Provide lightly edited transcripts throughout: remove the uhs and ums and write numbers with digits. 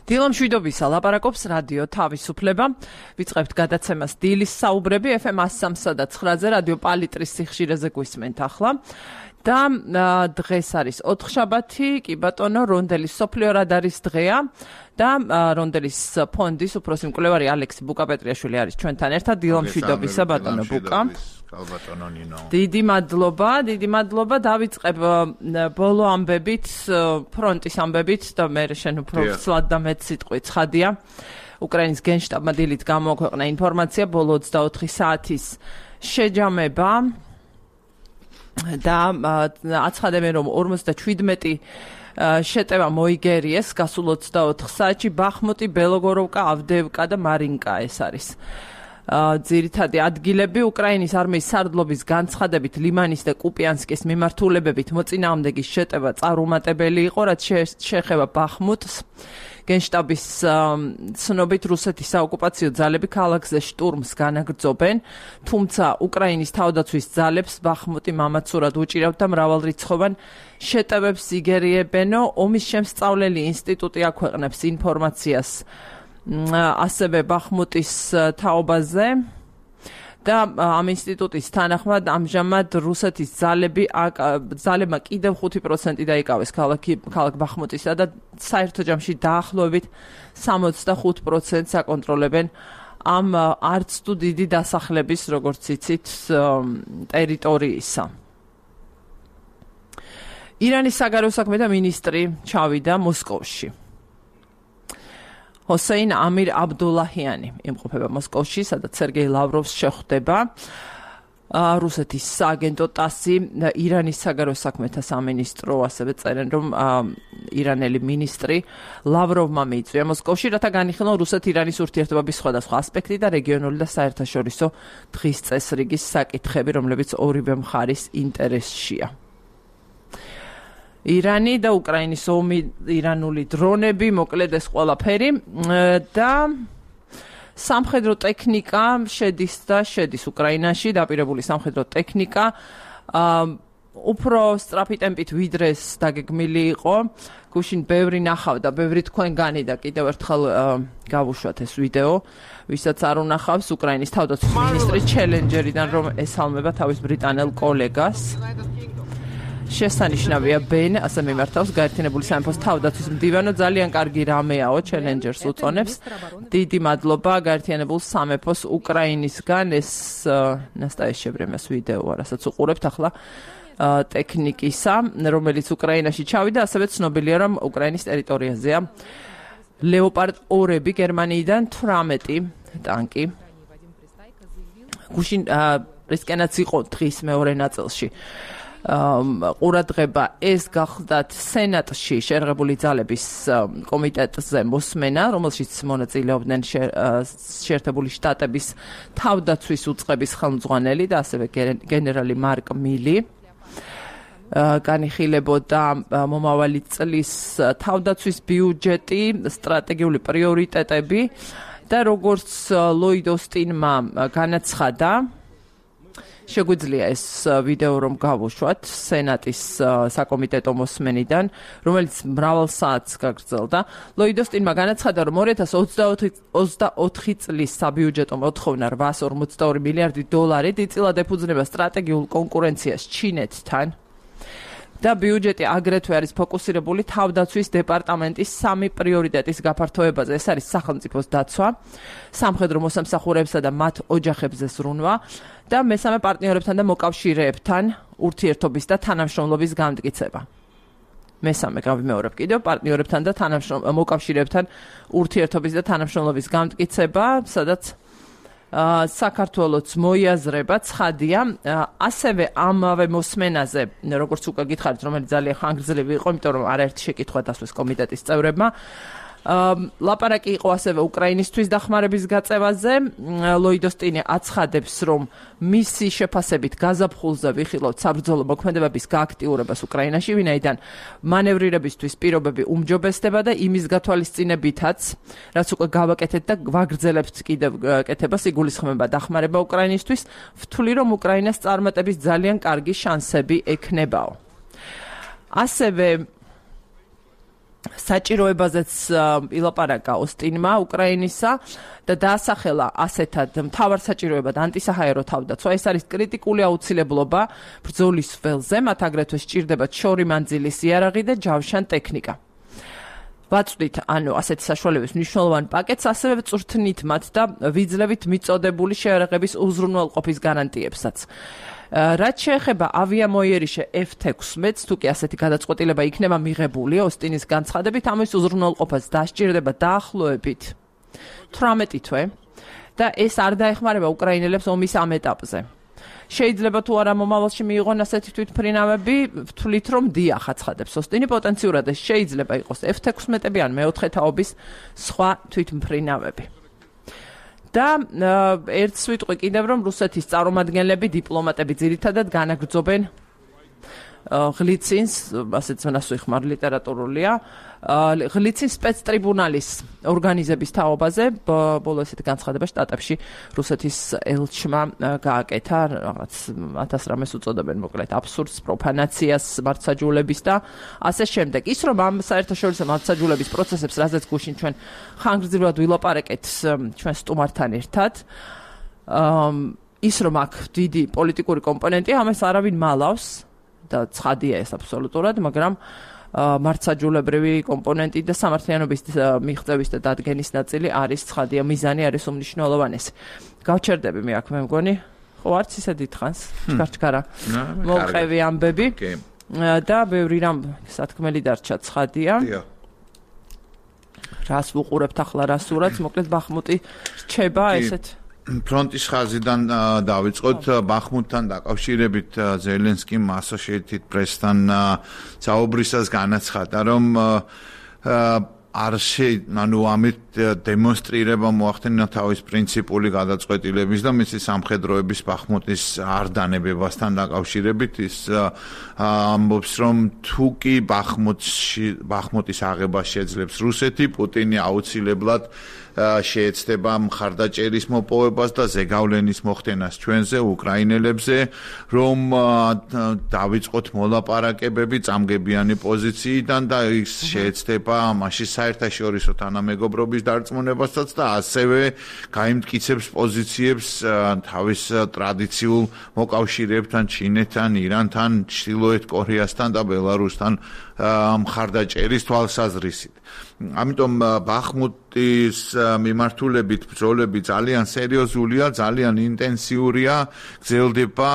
დილამ შვიდობისა ლაპარაკობს რადიო თავისუფლება. ვიწყებთ გადაცემას დილის საუბრები FM 103.9-ზე რადიო პალიტრის სიხშირეზე გვისმენთ ახლა. და დღეს არის ოთხშაბათი, კი ბატონო, რონდელის სოფლიო რადარის დღეა და რონდელის ფონდის უფროსი მკვლევარი ალექსი ბუკა-პეტრიაშვილი არის ჩვენთან ერთად. დილამ შვიდობისა ბატონო ბუკა. დიდი მადლობა. დავიწყებ ბოლო ამბებით, ფრონტის ამბებით და მე შენ უფრო ცლად და მეც სიტყვით ცხადია. უკრაინის გენშტაბმა დილით გამოაქვეყნა ინფორმაცია ბოლო 24 საათის შეჯამება და აცხადებენ რომ 57 შეტევა მოიგერიეს გასულ 24 საათში ბახმუტი, ბელოგოროვკა, ავდეევკა და მარინკა ეს არის. ძირითადი ადგილები უკრაინის არმიის სარდლობის განცხადებით ლიმანის და კუპიანსკის მიმართულებებით მოწინააღმდეგის შეტევა წარუმატებელი იყო, რაც შეეხება ბახმუტს. გენშტაბის ცნობით რუსეთის საოკუპაციო ძალები ქალაქზე შტურმს განაგრძობენ, თუმცა უკრაინის თავდაცვის ძალებს ბახმუტი მამაცურად უჭირავთ და მრავალრიცხოვან შეტევებს იგერიებენო. ომის შემსწავლელი ინსტიტუტი აქვეყნებს ინფორმაციას ასევე ბახმუტის თაობაზე და ამ ინსტიტუტის თანახმად ამჟამად რუსეთის ძალებმა კიდევ 5% დაიკავეს ქალაქ ბახმუტისა და საერთო ჯამში დაახლოებით 65%-ს აკონტროლებენ ამ არც თუ დიდი დასახლების, როგორც იცით, ტერიტორიისა. ირანის საგარეო საქმეთა მინისტრი ჩავიდა მოსკოვში. ჰოსეინ ამირ აბდულაჰიანი იმყოფება მოსკოვში, სადაც სერგეი ლავროვს შეხვდება. რუსეთის სააგენტო ტასი, ირანის საგარეო საქმეთა სამინისტრო ასევე წერენ, რომ ირანელი მინისტრი ლავროვმა მიიწვია მოსკოვში, რათა განიხილონ რუსეთ-ირანის ურთიერთობების სხვადასხვა ასპექტი და რეგიონული და საერთაშორისო დღის წესრიგის საკითხები, რომლებიც ორივე მხარის ინტერესშია. ირანი და უკრაინის ომი, ირანული დრონები, მოკლედ ეს ყველაფერი და სამხედრო ტექნიკა შედის უკრაინაში, დაპირებული სამხედრო ტექნიკა უფრო სწრაფი ტემპით ვიდრე დაგეგმილი იყო. გუშინ ბევრი ნახავდა, ბევრი თქვენგანი და კიდევ ერთხელ გავუშვათ ეს ვიდეო, ვისაც არ უნახავს უკრაინის თავდაცვის მინისტრის ჩელენჯერიდან, რომ ესალმება თავის ბრიტანელ კოლეგას. შესანიშნავია ბენ, ასე მიმართავს გაერთიანებული სამეფოს თავდაცვის მდივანო, ძალიან კარგი რამეაო, ჩელენჯერს უწონებს. დიდი მადლობა გაერთიანებულ სამეფოს უკრაინისგან, ეს ნასტაეშებრემეს ვიდეო, რასაც უყურებთ ახლა ტექნიკისა, რომელიც უკრაინაში ჩავიდა, ასევე ცნობილია, რომ უკრაინის ტერიტორიაზეა ლეოპარდ 2-ები გერმანიიდან 18 ტანკი. გუშინ რისკენაც იყო დღის მეორე ნაწილში. ყურადღება ეს გახლდათ სენატში შერღებული ძალების კომიტეტზე მოსმენა, რომელშიც მონაწილეობდნენ შეერთებული შტატების თავდაცვის უწყების ხელმძღვანელი და ასევე გენერალი მარკ მილი. განიხილებოდა მომავალი წლის თავდაცვის ბიუჯეტი, სტრატეგიული პრიორიტეტები და როგორც ლოიდ ოსტინმა განაცხადა, შეგვიძლია ეს ვიდეო რომ გავუშვათ სენატის საკომიტეტო მოსმენიდან, რომელიც მრავალ საათს გაგრძელდა. ლოიდ ოსტინმა განაცხადა, რომ 2024 წლის საბიუჯეტო მოთხოვნა 842 მილიარდი დოლარი დიდწილად ეფუძნება სტრატეგიულ კონკურენციას ჩინეთთან. და ბიუჯეტი აგრეთვე არის ფოკუსირებული თავდაცვის დეპარტამენტის 3 პრიორიტეტის გაფართოებაზე. ეს არის სახელმწიფოს დაცვა, სამხედრო მოსამსახურეებსა და მათ ოჯახებზე ზრუნვა და მესამე პარტნიორებთან და მოკავშირეებთან ურთიერთობის და თანამშრომლობის გამტკიცება. მესამე გავიმეორებ კიდევ პარტნიორებთან და მოკავშირეებთან ურთიერთობის და თანამშრომლობის გამტკიცება, სადაც საქართველოს მოიაზრება ცხადია, ასევე ამავე მოსმენაზე, როგორც უკვე გითხარით, რომელიც ძალიან ხანგრძლივი იყო, იმიტომ რომ არაერთი შეკითხვა დასვეს კომიტეტის წევრებმა. ლაპარაკი იყო ასევე უკრაინისთვის დახმარების გაწევაზე. ლოიდ ოსტინი აცხადებს, რომ მისი შეფასებით გაზაფხულზე ვიხილავთ საბრძოლო მოქმედებების გააქტიურებას უკრაინაში, ვინაიდან მანევრირებისთვის პირობები უმჯობესდება და იმის გათვალისწინებითაც, რაც უკვე გავაკეთეთ და ვაგრძელებთ კიდევ კეთებას, იგულისხმება დახმარება უკრაინისთვის, ვთვლი, რომ უკრაინას წარმატების ძალიან კარგი შანსები ექნებაო. ასევე საჭიროებაზეც ილაპარაკა ოსტინმა უკრაინისა და დაასახელა ასეთად მთავარ საჭიროებად ანტისაჰაერო თავდაცვა. ეს არის კრიტიკული აუცილებლობა ბრძოლის ველზე, მათ აგრეთვე სჭირდებათ შორი მანძილის იარაღი და ჯავშან ტექნიკა. ვაწვდით ასეთი საშუალების მნიშვნელოვან პაკეტს, ასევე წვრთნით მათ და ვიძლევით მიწოდებული შეერაღების უზრუნველყოფის გარანტიებსაც. რაც შეეხება ავიამოიერიშე F-16-ს, თუ კი ასეთი გადაწყვეტილება იქნება მიღებული ოსტინის განცხადებით, ამის უზრუნველყოფას დასჭირდება დაახლოებით 18 თვე და ეს არ დაეხმარება უკრაინელებს ომის ამ ეტაპზე. შეიძლება თუ არა მომავალში მიიღონ ასეთი თვითმფრინავები, ვთვლით რომ დიახ, აცხადებს ოსტინი, პოტენციურად ეს შეიძლება იყოს F-16-ები ან მეოთხე თაობის სხვა თვითმფრინავები. და ერთ სიტყვი კიდევ რომ რუსეთის წარმომადგენლები, დიპლომატები ძირითადად განაგრძობენ ღლიცინს, ასეთ ზონას ვიხმარ ლიტერატურულია, ღლიცინს სპეცტრიბუნალის ორგანიზების თაობაზე, ბოლო ესეთი განცხადება შტატებში რუსეთის ელჩმა გააკეთა, რაღაც 1000 რამეს უწოდებენ მოკლედ აბსურდს, პროფანაციას, მართსაჯულების და ასე შემდეგ. ის რომ ამ საერთაშორისო მართსაჯულების პროცესებს, რაზეც გუშინ ჩვენ ხანგრძლივად ვილაპარაკეთ ჩვენ სტუმართან ერთად, ის რომ აქ დიდი პოლიტიკური კომპონენტია, ამას არავინ მალავს და ცხადია ეს აბსოლუტურად, მაგრამ მართსაჯულებრივი კომპონენტი და სამართლიანობის მიღწევის და დადგენის ნაწილი არის ცხადია, მიზანი არის უმნიშვნელოვანესი. გავჩერდები მე აქ მე მგონი, ხო არც ისე დიდხანს, ჩქარჩქარა მოვყევი ამბები და ბევრი რამ სათქმელი დარჩა ცხადია. რას ვუყურებთ ახლა რა სურათს, მოკლედ ბახმუტი რჩება ესეთ ფრონტის ხაზიდან დავიწყოთ ბახმუტთან დაკავშირებით ზელენსკიმ Associated Press-თან საუბრისას განაცხადა, რომ ამით დემონსტრირება მოახდინა თავის პრინციპული გადაწყვეტილების და მისი სამხედროების ბახმუტის არ დანებებასთან დაკავშირებით. ის ამბობს, რომ თუ კი ბახმუტის აღებას შეძლებს რუსეთი, პუტინი აუცილებლად შეეცდება მხარდაჭერის მოპოვებას და ზეგავლენის მოხდენას ჩვენზე, უკრაინელებზე, რომ დავიწყოთ მოლაპარაკებები წამგებიანი პოზიციიდან და ის შეეცდება მასში საერთაშორისო თანამეგობრობის დარწმუნებასაც და ასევე გაიმტკიცებს პოზიციებს თავის ტრადიციულ მოკავშირეებთან, ჩინეთთან, ირანთან, ჩრდილოეთ კორეასთან და ბელარუსთან მხარდაჭერის თვალსაზრისით. ამიტომ ბახმუტის მიმართულებით ბრძოლები ძალიან სერიოზულია, ძალიან ინტენსიურია, გრძელდება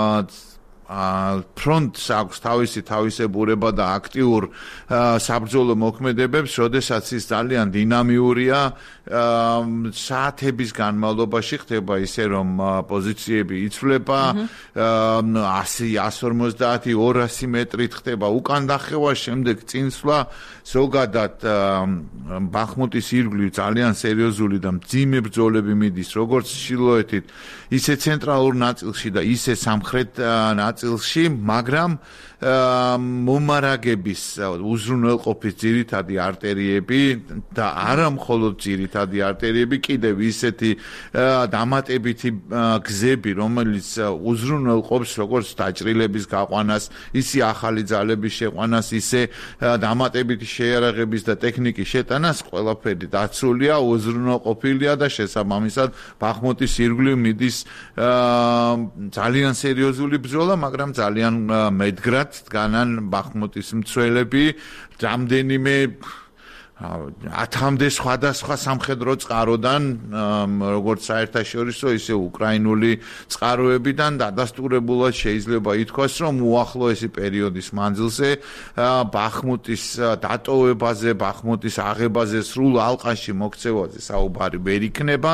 ფრონტს აქვს თავისი თავისებურება და აქტიურ საბრძოლო მოქმედებებს, როდესაც ის ძალიან დინამიურია, საათების განმავლობაში ხდება ისე, რომ პოზიციები იცვლება, 100, 150, 200 მეტრით ხდება უკან დახევა, შემდეგ წინსვლა, ზოგადად ბახმუტის ირგვლივ ძალიან სერიოზული და მძიმე ბრძოლები მიდის, როგორც ჩრდილოეთით, ისე ცენტრალურ ნაწილში და ისე სამხრეთ ნაწილში, მაგრამ მომარაგების უზრუნველყოფის ძირითადი არტერიები და არა მხოლოდ ძირითადი არტერიები, კიდევ ისეთი დამატებითი გზები, რომელიც უზრუნველყოფს როგორც დაჭრილების გაყვანას, ისე ახალი ძალების შეყვანას, ისე დამატებითი შეიარაღების და ტექნიკის შეტანას, ყველაფერი დაცულია, უზრუნველყოფილია და შესაბამისად ბახმუტის ირგვლივ მიდის ძალიან სერიოზული ბრძოლა, მაგრამ ძალიან მედგრად დგანან ბახმუტის მცველები, რამდენიმე 10-მდე სხვადასხვა სამხედრო წყაროდან, როგორც საერთაშორისო, ისე უკრაინული წყაროებიდან დადასტურებულად შეიძლება ითქვას, რომ უახლოესი პერიოდის მანძილზე ბახმუტის დატოვებაზე, ბახმუტის აღებაზე, სრულ ალყაში მოქცევაზე საუბარი ვერ იქნება.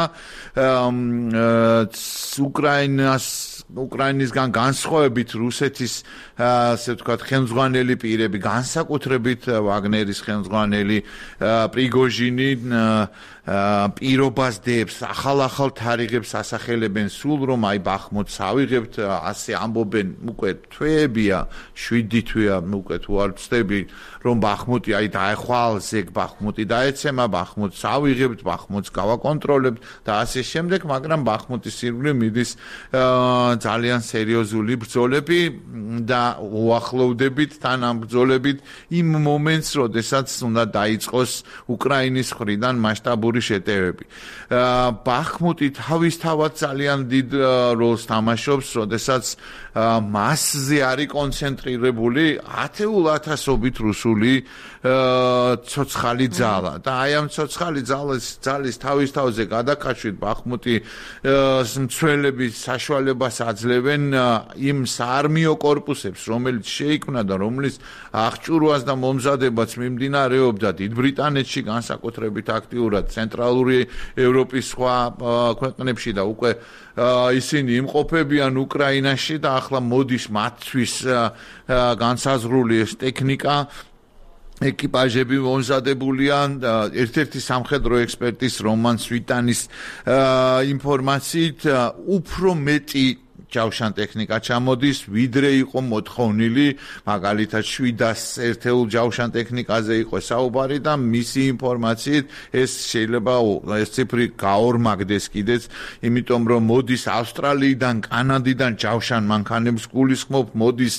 უკრაინისგან განსხვავებით რუსეთის ასე ვთქვათ ხელმძღვანელი პირები, განსაკუთრებით ვაგნერის ხელმძღვანელი პრიგოჟინი პირობას დებს, ახალ თარიღებს ასახელებენ სულ რომ აი ბახმუტს ავიღებთ, ასე ამბობენ, უკვე თვეებია, 7 თვეა, უკვე თუ არ ვცდები, რომ ბახმუტი აი დაეხვალ, ზეგ ბახმუტი დაეცემა, ბახმუტს ავიღებთ, ბახმუტს გავაკონტროლებთ და ასე შემდეგ, მაგრამ ბახმუტის ირგვლივ მიდის ძალიან სერიოზული ბრძოლები და უახლოვდებით თან ამ ბრძოლებით იმ მომენტს, როდესაც უნდა დაიწყოს უკრაინის მხრიდან მასშტაბური შეტევები. ბახმუტი თავისთავად ძალიან დიდ როლს თამაშობს, როდესაც მასზე არის კონცენტრირებული ათეულათასობით რუსული ცოცხალი ძალა და აი ამ ცოცხალი ძალის თავის თავზე გადაკაშვით ბახმუტი მცველების საშუალებას აძლევენ იმ საარმიო კორპუსებს, რომელიც შეიქმნა და რომლის აღჭურვას და მომზადებაც მიმდინარეობდა დიდ ბრიტანეთში განსაკუთრებით აქტიურად, ცენტრალური ევროპის სხვა ქვეყნებში და უკვე ისინი იმყოფებიან უკრაინაში და ახლა მოდის მათთვის განსაზღვრული ეს ტექნიკა ეკიპაჟები მომზადებულია ერთ-ერთი სამხედრო ექსპერტის რომან სვიტანის ინფორმაციით უფრო მეტი ჯავშან ტექნიკა ჩამოდის, ვიდრე იყო მოთხოვნილი, მაგალითად 700 ერთეულ ჯავშან ტექნიკაზე იყო საუბარი და მისი ინფორმაციით ეს შეიძლება ეს ციფრი გაორმაგდეს კიდეც, იმიტომ რომ მოდის ავსტრალიიდან, კანადიდან ჯავშან მანქანებს გულისხმობ, მოდის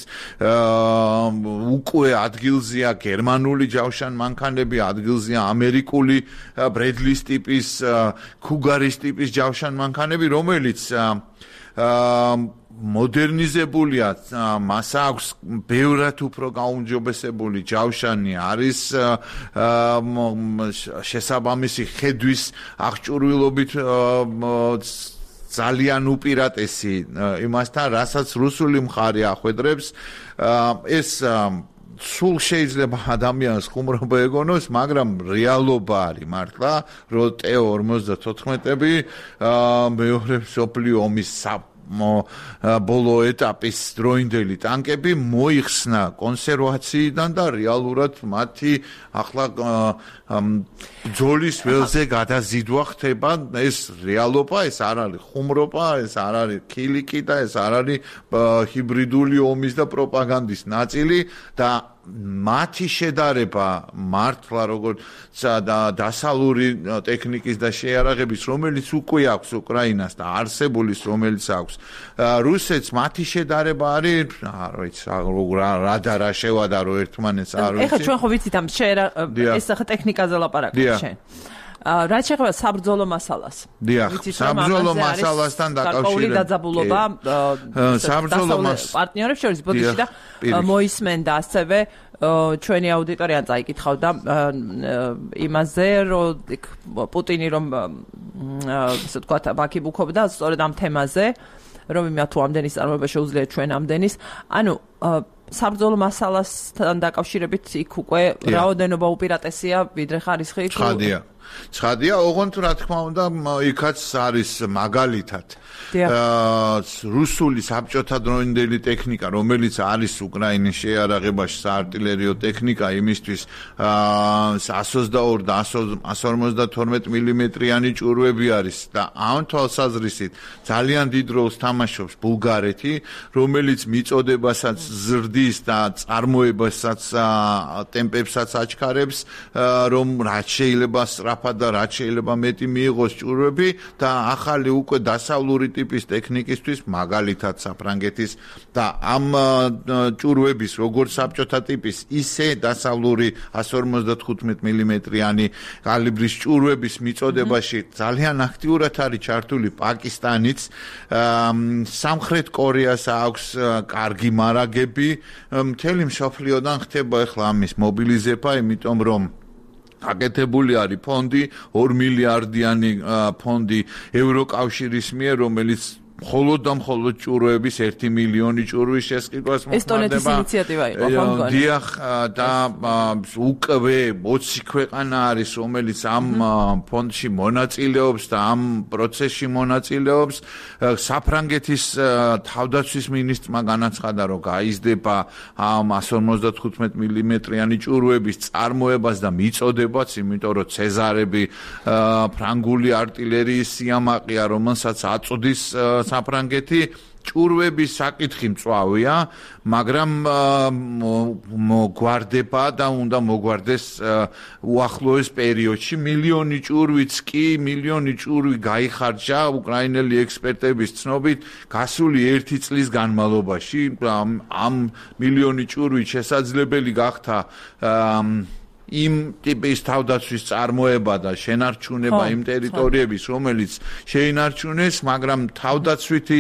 უკვე ადგილზეა გერმანული ჯავშან მანქანები, ადგილზეა ამერიკული ბრედლის ტიპის, ქუგარის ტიპის ჯავშან მანქანები, რომელიც მოდერნიზებულია, მას აქვს ბევრად უფრო გაუმჯობესებული ჯავშანი, არის შესაბამისი ხედვის აღჭურვილობით ძალიან უპირატესი იმასთან, რასაც რუსული მხარე ახვედრებს, ეს სულ შეიძლება ადამიანს ხუმრობა ეგონოს, მაგრამ რეალობა არის მართლა, რომ T-54-ები მეორე მსოფლიო ომის ბოლო ეტაპის დროინდელი ტანკები მოიხსნა კონსერვაციიდან და რეალურად მათი ახლა ბრძოლის ველზე გადაზიდვა ხდება. ეს რეალობა, ეს არ არის ხუმრობა, ეს არ არის ქილიკი და ეს არ არის ჰიბრიდული ომის და პროპაგანდის ნაწილი და მათი შედარება მართლა როგორც დასავლური ტექნიკის და შეიარაღების, რომელიც უკვე აქვს უკრაინას და არსებულის, რომელიც აქვს რუსეთს, მათი შედარება არის, არ ვიცი, რა და რა შევადარო ერთმანეთს, არ ვიცი. ეხლა ჩვენ ხო ვიცით ამ ეს ახლა ტექნიკაზე ლაპარაკობთ შენ. რა შეეხება საბრძოლო მასალას? დიახ, საბრძოლო მასალასთან დაკავშირებით დაძაბულობა საბრძოლო პარტნიორებს შორის ბოდიში და მოისმენდა ასევე ჩვენი აუდიტორიამ წაიკითხავდა იმაზე, რომ პუტინი რომ ასე ვთქვათ, ბაქიბუქობდა სწორედ ამ თემაზე, რომ იმათ თუ ამდენის წარმოება შეუძლია ჩვენ ამდენის, ანუ საბრძოლო მასალასთან დაკავშირებით იქ უკვე რაოდენობა უპირატესია ვიდრე ხარისხი. ცხადია, ოღონდ რა თქმა უნდა, იქაც არის მაგალითად რუსული საბჭოთა დროინდელი ტექნიკა, რომელიც არის უკრაინის შეიარაღებაში საარტილერიო ტექნიკა, იმისთვის 122 და 152 მმ-იანი ჭურვები არის და ამ თვალსაზრისით ძალიან დიდ როლს თამაშობს ბულგარეთი, რომელიც მიწოდებასაც ზრდის და წარმოებასაც ტემპებსაც აჩქარებს, რომ რაც შეიძლება სწრაფად და რაც შეიძლება მეტი მიიღოს ჭურვები და ახალი უკვე დასავლური ტიპის ტექნიკისთვის, მაგალითად საფრანგეთის და ამ ჭურვების როგორც საბჭოთა ტიპის, ისე დასავლური 155 მმ-იანი კალიბრის ჭურვების მიწოდებაში ძალიან აქტიურად არის ჩართული პაკისტანიც, სამხრეთ კორეას აქვს კარგი მარაგები, მთელი მსოფლიოდან ხდება ახლა ამის მობილიზება, იმიტომ რომ აკეთებული არის ფონდი, 2 მილიარდიანი ფონდი ევროკავშირის მიერ, რომელიც მხოლოდ ჭურვების 1 მილიონი ჭურვის შესყიდვას მოხდება. ესტონეთის ინიციატივა იყო, ხო მგონი? დიახ, და უკვე 20 ქვეყანა არის, რომელიც ამ ფონდში მონაწილეობს და ამ პროცესში მონაწილეობს. საფრანგეთის თავდაცვის მინისტრმა განაცხადა, რომ გაიზრდება ამ 155 მმ-იანი ჭურვების წარმოებას და მიწოდებაც, იმიტომ რომ ცეზარები ფრანგული არტილერიის სიამაყეა, რომელსაც აწვდის საფრანგეთი. ჭურვების საკითხი მწვავეა, მაგრამ მოგვარდება და უნდა მოგვარდეს უახლოეს პერიოდში. მილიონი ჭურვი გაიხარჯა უკრაინელი ექსპერტების ცნობით გასული 1 წლის განმავლობაში. ამ მილიონი ჭურვი შესაძლებელი გახდა იმ ტიპის თავდაცვის წარმოება და შენარჩუნება იმ ტერიტორიების, რომელიც შეინარჩუნეს, მაგრამ თავდაცვითი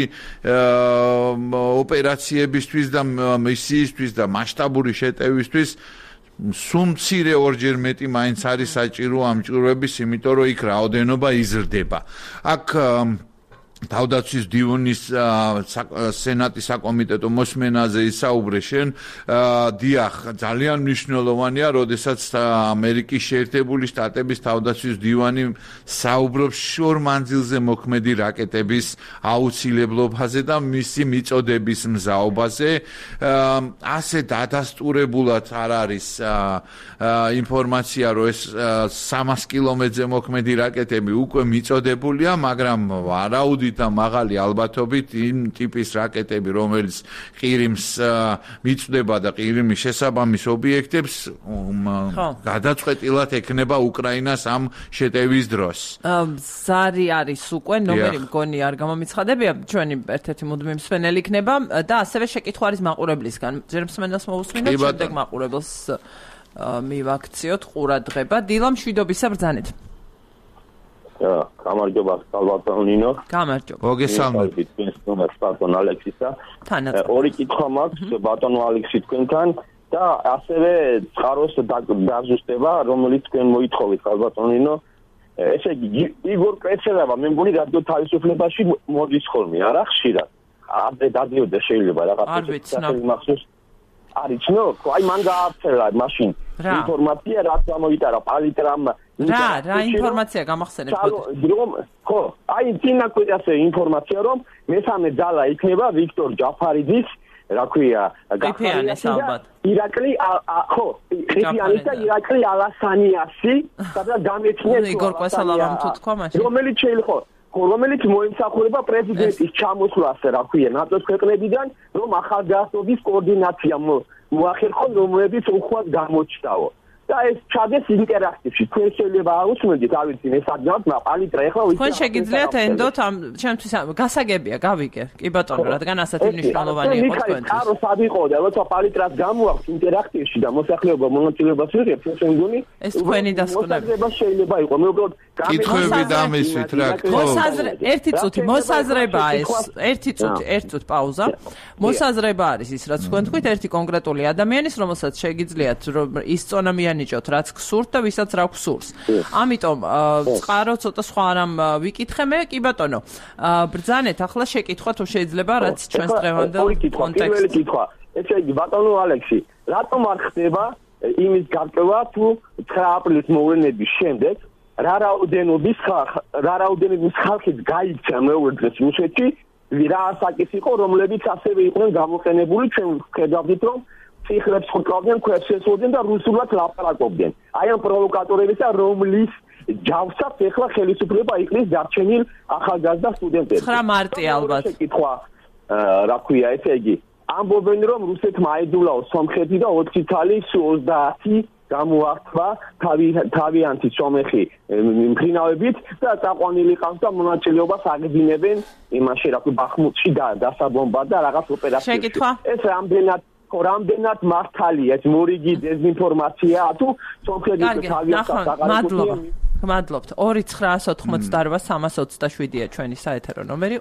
ოპერაციებისთვის და მისიისთვის და მასშტაბური შეტევისთვის სულ მცირე ორჯერ მეტი მაინც არის საჭირო ამ ჭურვების, იმიტომ რომ იქ რაოდენობა იზრდება. აქ თავდაცვის დივნის სენატის საკომიტეტო მოსმენაზე ისაუბრე შენ. დიახ, ძალიან მნიშვნელოვანია, როდესაც ამერიკის შეერთებული შტატების თავდაცვის დივანი საუბრობს შორ მანძილზე მოქმედი რაკეტების აუცილებლობაზე და მისი მიწოდების მზაობაზე. ასე დადასტურებულად არ არის ინფორმაცია, რომ ეს 300 კილომეტრზე მოქმედი რაკეტები უკვე მიწოდებულია, მაგრამ ვარაუდით და მაღალი ალბათობით იმ ტიპის რაკეტები, რომელიც ყირიმს მიწვდება და ყირიმის შესაბამის ობიექტებს გადაწყვეტილად ექნება უკრაინას ამ შეტევის დროს. ზარი არის უკვე, ნომერი მგონი არ გამომიცხადებია, ჩვენი ერთ-ერთი მუდმივი მსმენელი იქნება და ასევე შეკითხვა არის მაყურებლისგან. ჯერ მსმენელს მოусმინოთ, შემდეგ მაყურებელს მივაქციოთ ყურადღება. დილა მშვიდობისა ბრძანეთ. გამარჯობა, ბატონინო. გამარჯობა. მოგესალმებით. ბატონ ალექსისა. ორი კითხვა მაქვს ბატონო ალექსი თქვენთან და ასევე წყაროს დაზუსტება, რომელიც თქვენ მოითხოვეთ, ბატონინო. ესე იგი, იგორ კრეცელავა მე მგონი რადიო თავისუფლებაში მოდის ხოლმე, არა ხშირად. ამდე დადიოდა შეიძლება რაღაცა მახსოვს. არის ნო, აი მან გააფრთხილა მაშინ ინფორმაცია რაც გამოიტარა პალიტრამ რა ინფორმაცია გამახსენეთ ხო აი წინაკვეთაზე ინფორმაცია რომ მესამე ძალა იქნება ვიქტორ ჯაფარიძის რა ქვია გაფიანის ალბათ ირაკლი ხო გაფიანის და ირაკლი ალასანიასი სადაც გამეცნიეს იგორ კვესალავამ თუ თქვა მაშინ რომელიც შეიძლება რომელიც მოემსახურება პრეზიდენტის ჩამოსვლას, რა ქვია, ნატოს ქვეყნებიდან, რომ ახალგაზრდობის კოორდინაცია მოახერხონ, რომლებიც უხვად გამოჩნდაო. და ეს ჩადეს ინტერაქტივში. თქვენ შეიძლება აუცნობთ, ავიცი, მე სადღაც პალიტრა ეხლა თქვენ შეგიძლიათ ენდოთ ამ ჩემთვის გასაგებია, გავიგე. კი ბატონო, რადგან ასეთი მნიშვნელოვანი იყო თქვენთვის. არო სად იყო და როცა პალიტრას გამოაქვს ინტერაქტივში და მოსახლეობა მონაწილეობას იღებს, ეს მგონი ეს თქვენი დასკვნები. შეიძლება იყო, მე უბრალოდ კითხვები დამისვით რა. ერთი წუთი მოსაზრება ეს, ერთი წუთი პაუზა. მოსაზრება არის ის, რაც თქვენ თქვით, ერთი კონკრეტული ადამიანის, რომელსაც შეგიძლიათ ისწონა მიანიჭოთ, რაც გსურთ და ვისაც რა გსურს. ამიტომ წყარო ცოტა სხვა რამ ვიკითხე მე, კი ბატონო. ბრძანეთ ახლა შეკითხვა თუ შეიძლება, რაც ჩვენს დღევანდელ კონტექსტში. პირველი კითხვა. ესე იგი, ბატონო ალექსი, რატომ არ ხდება იმის გარკვევა თუ 9 აპრილის მოვლენების შემდეგ რა რაოდენობის ხალხით გაიქცა მეორე დღეს რუსეთში, რა ასაკის იყო, რომლებიც ასევე იყვნენ გამოყენებული, ჩვენ ვხედავთ, რომ ციხლებს ხუტავდნენ, ქვებს ესვოდნენ და რუსულად ლაპარაკობდნენ. აი ამ პროვოკატორებისა, რომლის ჯავსად ეხლა ხელისუფლება იყრის დარჩენილ ახალგაზრდა სტუდენტებს. 9 მარტი ალბათ. შეკითხვა რა ქვია, ესე იგი, ამბობენ, რომ რუსეთმა აიდულაო სომხეთი და 20 თალის 30 გამოართვა თავიანთი სომეხი მფრინავებით და წაყვანილი ყავს და მონაწილეობას აგრძინებენ იმაში, რა ქვია, ბახმუტში და დასაბომბა და რაღაც ოპერაციებში. შეკითხვა. ეს რამდენად მართალია ეს მორიგი დეზინფორმაციაა თუ სომხეთის თავიანთი მადლობა. მადლობთ. 2988327-ია ჩვენი საეთერო ნომერი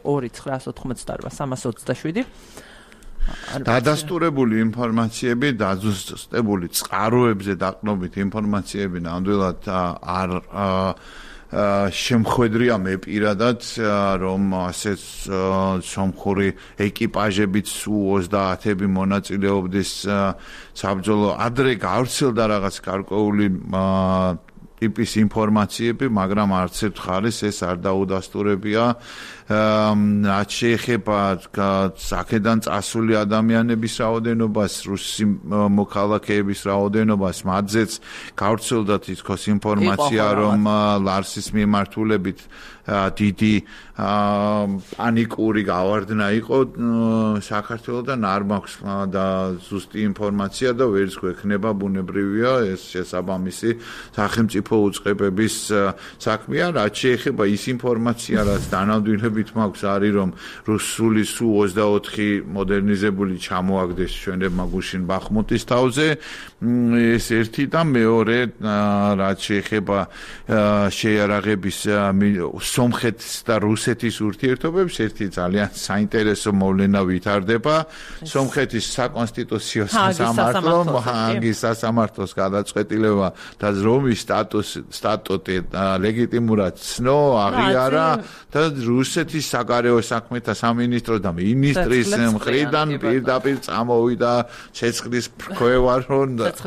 2988327. დადასტურებული ინფორმაციები, დაზუსტებული წყაროებზე დაყრდნობით ინფორმაციები ნამდვილად არ შემხედრია მე პირადად რომ ასე სომხური ეკიპაჟებით სულ 30-ები მონაწილეობდეს საბრძოლო ადრე გავრცელდა რაღაც გარკვეული ტიპის ინფორმაციები, მაგრამ არც ერთ ხალხს ეს არ დაუდასტურებია. რაც შეეხება აქედან წასული ადამიანების რაოდენობას, რუსი მოქალაქეების რაოდენობას, მათზეც გავრცელდა თითქოს ინფორმაცია, რომ ლარსის მიმართულებით დიდი პანიკური გავარდნა იყო საქართველოსთან, არ მაქვს და ზუსტი ინფორმაცია და ვერც გვექნება, ბუნებრივია ეს შესაბამისი სახელმწიფო უწყებების საქმეა. რაც შეეხება ის ინფორმაცია, რაც დანამდვილებით მაქვს, არის რომ რუსული სუ 24 მოდერნიზებული ჩამოაგდეს ჩვენებმა გუშინ ბახმუტის თავზე. ეს ერთი და მეორე, რაც შეეხება შეიარაღების სომხეთის და რუსეთის ურთიერთობებს, ერთი ძალიან საინტერესო მოვლენა ვითარდება. სომხეთის საკონსტიტუციო სასამართლომ ჰააგის სასამართლოს გადაწყვეტილება და რომის სტატუტი ლეგიტიმურად ცნო, აღიარა და რუსეთის საგარეო საქმეთა სამინისტრო და მინისტრის მხრიდან პირდაპირ წამოვიდა ცეცხლის ფრქვევა, რომ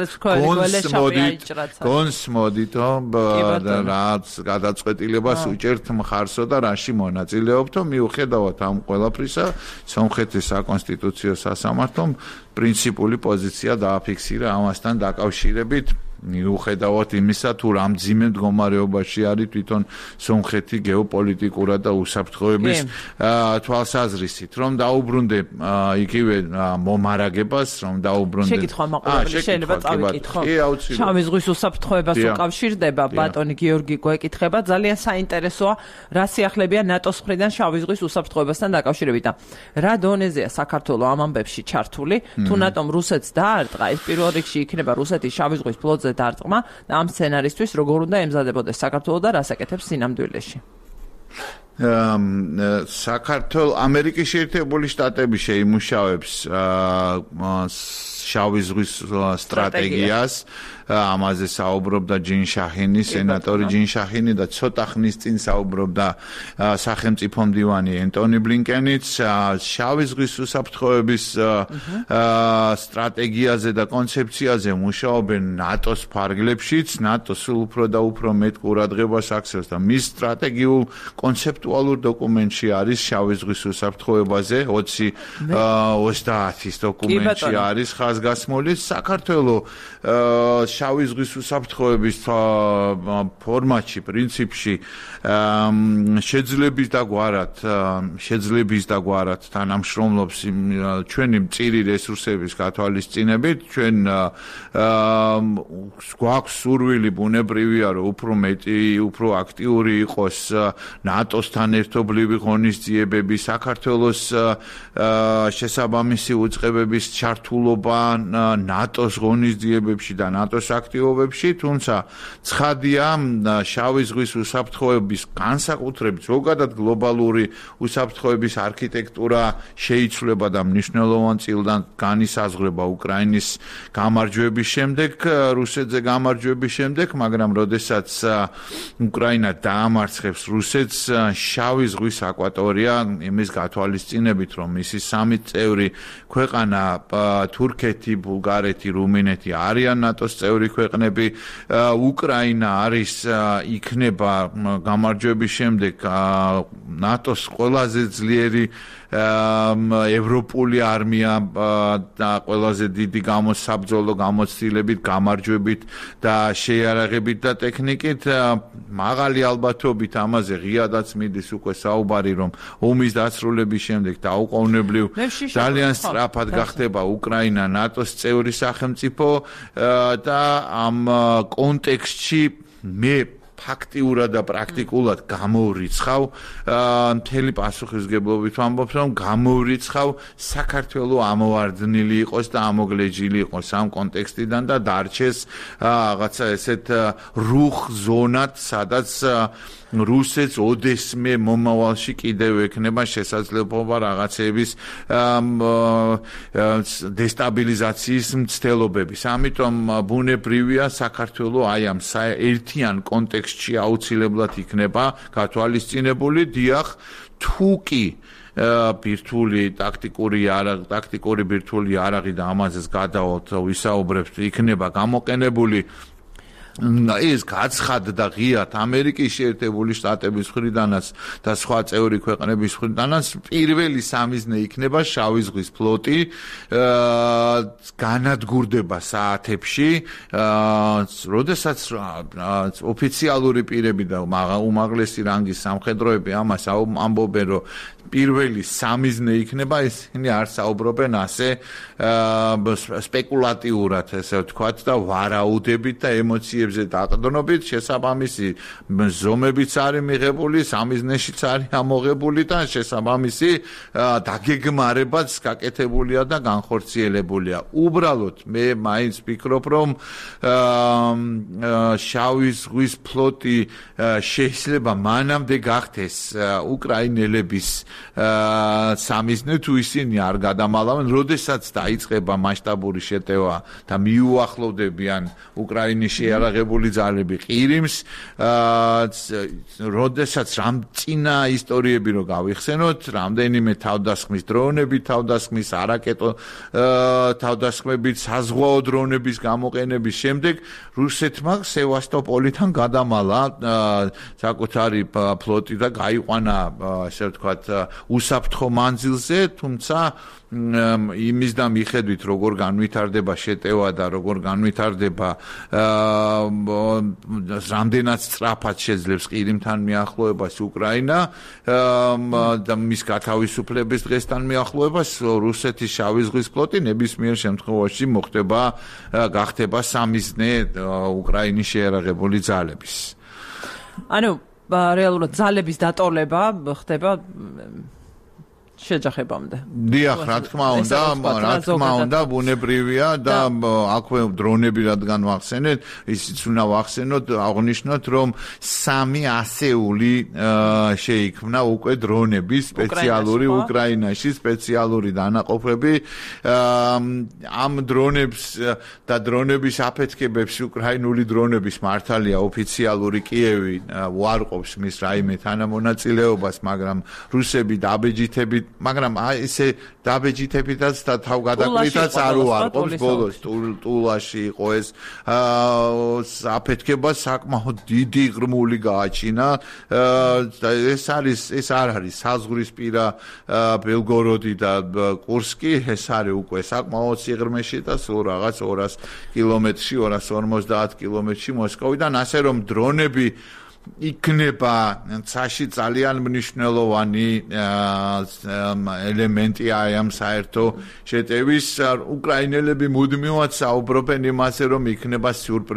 გონს მოდითო რაც გადაწყვეტილებას უჭერთ მხარსო და რაში მონაწილეობთო. მიუხედავად ამ ყველაფრისა, სომხეთის საკონსტიტუციო სასამართლომ პრინციპული პოზიცია დააფიქსირა ამასთან დაკავშირებით. მიუხედავად იმისა, თუ რამძიმე მდგომარეობაში არის თვითონ სომხეთი გეოპოლიტიკურად და უსაფრთხოების თვალსაზრისით, რომ დაუბრუნდე იგივე მომარაგებას, რომ დაუბრუნდე. შეკითხვა მაყურებელი შეიძლება წავიკითხო. შავი ზღვის უსაფრთხოებას უკავშირდება, ბატონი გიორგი გვეკითხება, ძალიან საინტერესოა, რა სიახლებია ნატოს მხრიდან შავი ზღვის უსაფრთხოებასთან დაკავშირებით და რა დონეზეა საქართველოს ამ ამბებში ჩართული, თუ ნატომ რუსეთს დაარტყა, ეს პირველ რიგში იქნება რუსეთის შავი ზღვის ფლოტზე დარტყმა და ამ სცენარისთვის როგორ უნდა ემზადებოდეს საქართველოს და რას აკეთებს სინამდვილეში. საქართველოს ამერიკის შეერთებული შტატები შეიმუშავებს შავი ზღვის სტრატეგიას, ამაზე საუბრობდა ჯინ შაჰინი, სენატორი ჯინ შაჰინი და ცოტა ხნის წინ საუბრობდა სახელმწიფო მდივანი ენტონი ბლინკენიც შავი ზღვის უსაფრთხოების სტრატეგიაზე და კონცეფციაზე მუშაობენ ნატოს ფარგლებშიც. ნატო სულ უფრო და უფრო მეტ ყურადღებას აქცევს და მის სტრატეგიულ კონცეპტუალურ დოკუმენტში არის შავი ზღვის უსაფრთხოებაზე 30-ის დოკუმენტში არის ხაზგასმული. საქართველოს შავი ზღვის უსაფრთხოების ფორმატში, პრინციპში შეძლების დაგვარად თანამშრომლობს ჩვენი მწირი რესურსების გათვალისწინებით. ჩვენ გვაქვს სურვილი ბუნებრივია, რომ უფრო მეტი, უფრო აქტიური იყოს ნატოსთან ერთობლივი ღონისძიებები, საქართველოს შესაბამისი უწყებების ჩართულობა ნატოს ღონისძიებებში და ნატოს აქტივობებში, თუმცა ცხადია შავი ზღვის უსაფრთხოების განსაკუთრებით ზოგადად გლობალური უსაფრთხოების არქიტექტურა შეიცვლება და მნიშვნელოვან წილად განისაზღვრება უკრაინის გამარჯვების შემდეგ, რუსეთზე გამარჯვების შემდეგ, მაგრამ როდესაც უკრაინა დაამარცხებს რუსეთს, შავი ზღვის აკვატორია იმის გათვალისწინებით, რომ მისი სამი წევრი ქვეყანა თურქეთი, ბულგარეთი, რუმინეთი არიან ნატოს წევრი ქვეყნები. უკრაინა არის იქნება გამარჯვების შემდეგ ნატოს ყველაზე ძლიერი ევროპული არმია და ყველაზე დიდი საბრძოლო გამოცდილებით, გამარჯვებით და შეიარაღებით და ტექნიკით. მაღალი ალბათობით ამაზე ღიადაც მიდის უკვე საუბარი, რომ ომის დასრულების შემდეგ დაუყოვნებლივ ძალიან სწრაფად გახდება უკრაინა ნატოს წევრი სახელმწიფო და ამ კონტექსტში მე ფაქტიურად და პრაქტიკულად გამოვრიცხავ მთელი პასუხისგებლობით ვამბობ, რომ გამოვრიცხავ საქართველოს ამოვარდნილი იყოს და ამოგლეჯილი იყოს ამ კონტექსტიდან და დარჩეს რაღაცა ესეთ რუხ ზონად, სადაც რუსეთს ოდესმე მომავალში კიდევ ექნება შესაძლებლობა რაღაცების დესტაბილიზაციის მცდელობების. ამიტომ ბუნებრივია საქართველოს აი ამ ერთიან კონტექსტში აუცილებლად იქნება გათვალისწინებული. დიახ, თუ კი ბირთვული ტაქტიკური ბირთვული იარაღი და ამაზეც გადავალთ ვისაუბრებთ, იქნება გამოყენებული ის გაცხადდა ღიად ამერიკის შეერთებული შტატების მხრიდანაც და სხვა წევრი ქვეყნების მხრიდანაც პირველი სამიზნე იქნება შავი ზღვის ფლოტი განადგურდება საათებში როდესაც ოფიციალური პირები და უმაღლესი რანგის სამხედროები ამას ამბობენ რომ პირველი სამიზნე იქნება ისინი არ საუბრობენ ასე სპეკულატიურად ესე ვთქვათ და ვარაუდებით და ემოციებზე დაყრდნობით შესაბამისი ზომებიც არის მიღებული სამიზნეშიც არის ამოღებული და შესაბამისი დაგეგმარებაც გაკეთებულია და განხორციელებულია უბრალოდ მე მაინც ვფიქრობ რომ შავი ზღვის ფლოტი შეიძლება მანამდე გახდეს უკრაინელების სამიზნე თუ ისინი არ გადამალავენ, როდესაც დაიწყება მასშტაბური შეტევა და მიუახლოვდებიან უკრაინის შეიარაღებული ძალები ყირიმს, როდესაც რამ წინა ისტორიები რო გავიხსენოთ, რამდენიმე თავდასხმის დრონები, თავდასხმის არაკეტო თავდასხმებით, საზღვაო დრონების გამოყენების შემდეგ რუსეთმა სევასტოპოლიდან გადამალა საკუთარი ფლოტი და გაიყვანა, ასე ვთქვათ, უსაფრთხო მანძილზე, თუმცა იმის და მიხედვით როგორ განვითარდება შეტევა და როგორ განვითარდება რამდენად სწრაფად შეძლებს ყირიმთან მიახლოებას უკრაინა და მის გათავისუფლების დღესთან მიახლოებას რუსეთის შავი ზღვის ფლოტი ნებისმიერ შემთხვევაში გახდება სამიზნე უკრაინის შეიარაღებული ძალების. ანუ რეალურად ძალების დატოლება ხდება შეჯახებამდე. დიახ, რა თქმა უნდა, ბუნებრივია და აქვე დრონები რადგან ვახსენეთ, ისიც უნდა ვახსენოთ, აღნიშნოთ, რომ 3 ასეული შეიქმნა უკვე დრონები სპეციალური უკრაინაში, სპეციალური დანაყოფები. ამ დრონებს და დრონების აფეთქებებს უკრაინული დრონების მართალია ოფიციალური კიევი უარყოფს მის რაიმე თანამონაწილეობას, მაგრამ რუსები დაბეჯითებით მაგრამ ესე დაბეჯითებითაც და თავგადაკვრითაც არ უარყოფს ბოლოს ტულაში იყო ეს აფეთქება საკმაოდ დიდი ღრმული გააჩინა ეს არ არის საზღვრისპირა ბელგოროდი და კურსკი ეს არის უკვე საკმაოდ სიღრმეში და სულ რაღაც 200 კილომეტრში 250 კილომეტრში მოსკოვიდან ასე რომ დრონები იქნება ცაში ძალიან მნიშვნელოვანი ელემენტი ამ საერთო შეტევის უკრაინელები მუდმივად საუბრობენ იმაზე რომ იქნება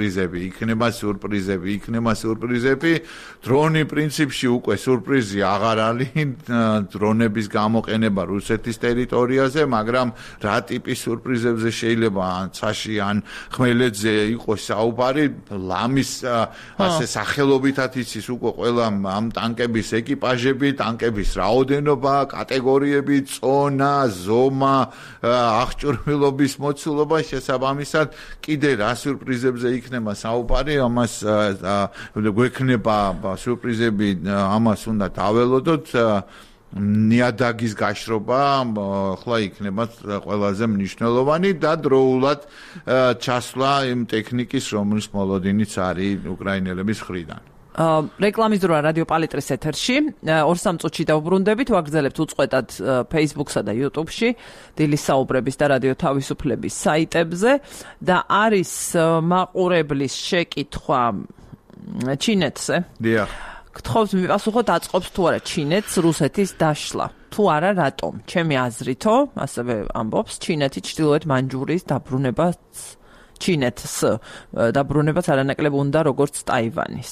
სიურპრიზები დრონი პრინციპში უკვე სიურპრიზი აღარ არის დრონების გამოყენება რუსეთის ტერიტორიაზე მაგრამ რა ტიპის სიურპრიზებზე შეიძლება ან ცაში ან ხმელეთზე იყოს საუბარი ლამის ასე სახელობითად იცის უკვე ყველა ამ ტანკების ეკიპაჟები, ტანკების რაოდენობა, კატეგორიები, წონა, ზომა, აღჭურვილობის მოცულობა შესაბამისად კიდე რა სიურპრიზებზე იქნება საუბარი, ამას გვექნება სიურპრიზები, ამას უნდა დაველოდოთ ნიადაგის გაშრობა ახლა იქნება ყველაზე მნიშვნელოვანი და დროულად ჩასვლა იმ ტექნიკის რომლის მოლოდინიც არის უკრაინელების მხრიდან. რეკლამის დროა რადიო პალიტრის ეთერში 2-3 წუთში დავბრუნდებით ვაგრძელებთ უწყვეტად Facebook-სა და YouTube-ში დილის საუბრების და რადიო თავისუფლების საიტებზე და არის მაყურებლის შეკითხვა ჩინეთზე. დიახ. გთხოვთ მიპასუხოთ აწყობს თუ არა ჩინეთს რუსეთის დაშლა. თუ არა რატომ? ჩემი აზრითო, ასევე ამბობს ჩინეთი ჩრდილოეთ მანჯურიის დაბრუნებას ჩინეთს დაბრუნებას არანაკლებ უნდა როგორც ტაივანის.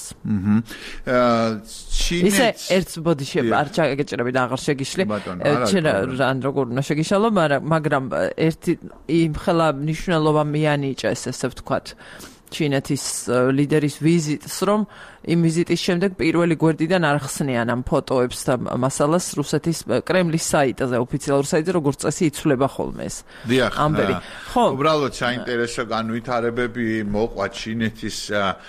ისე ერთ ბოდიში არ ჩაგეჭრები და აღარ შეგიშლი. ან როგორ უნდა შეგიშალო, მაგრამ ერთი იმ ხელა მნიშვნელობა მიანიჭეს, ესე ვთქვათ. ჩინეთის ლიდერის ვიზიტს, რომ იმ ვიზიტის შემდეგ პირველი გვერდიდან არ ხსნიან ამ ფოტოებს და მასალას რუსეთის კრემლის საიტზე, ოფიციალურ საიტზე, როგორც წესი იცვლება ხოლმე ეს ამბები. ხო, უბრალოდ საინტერესო განვითარებები მოყვა ჩინეთის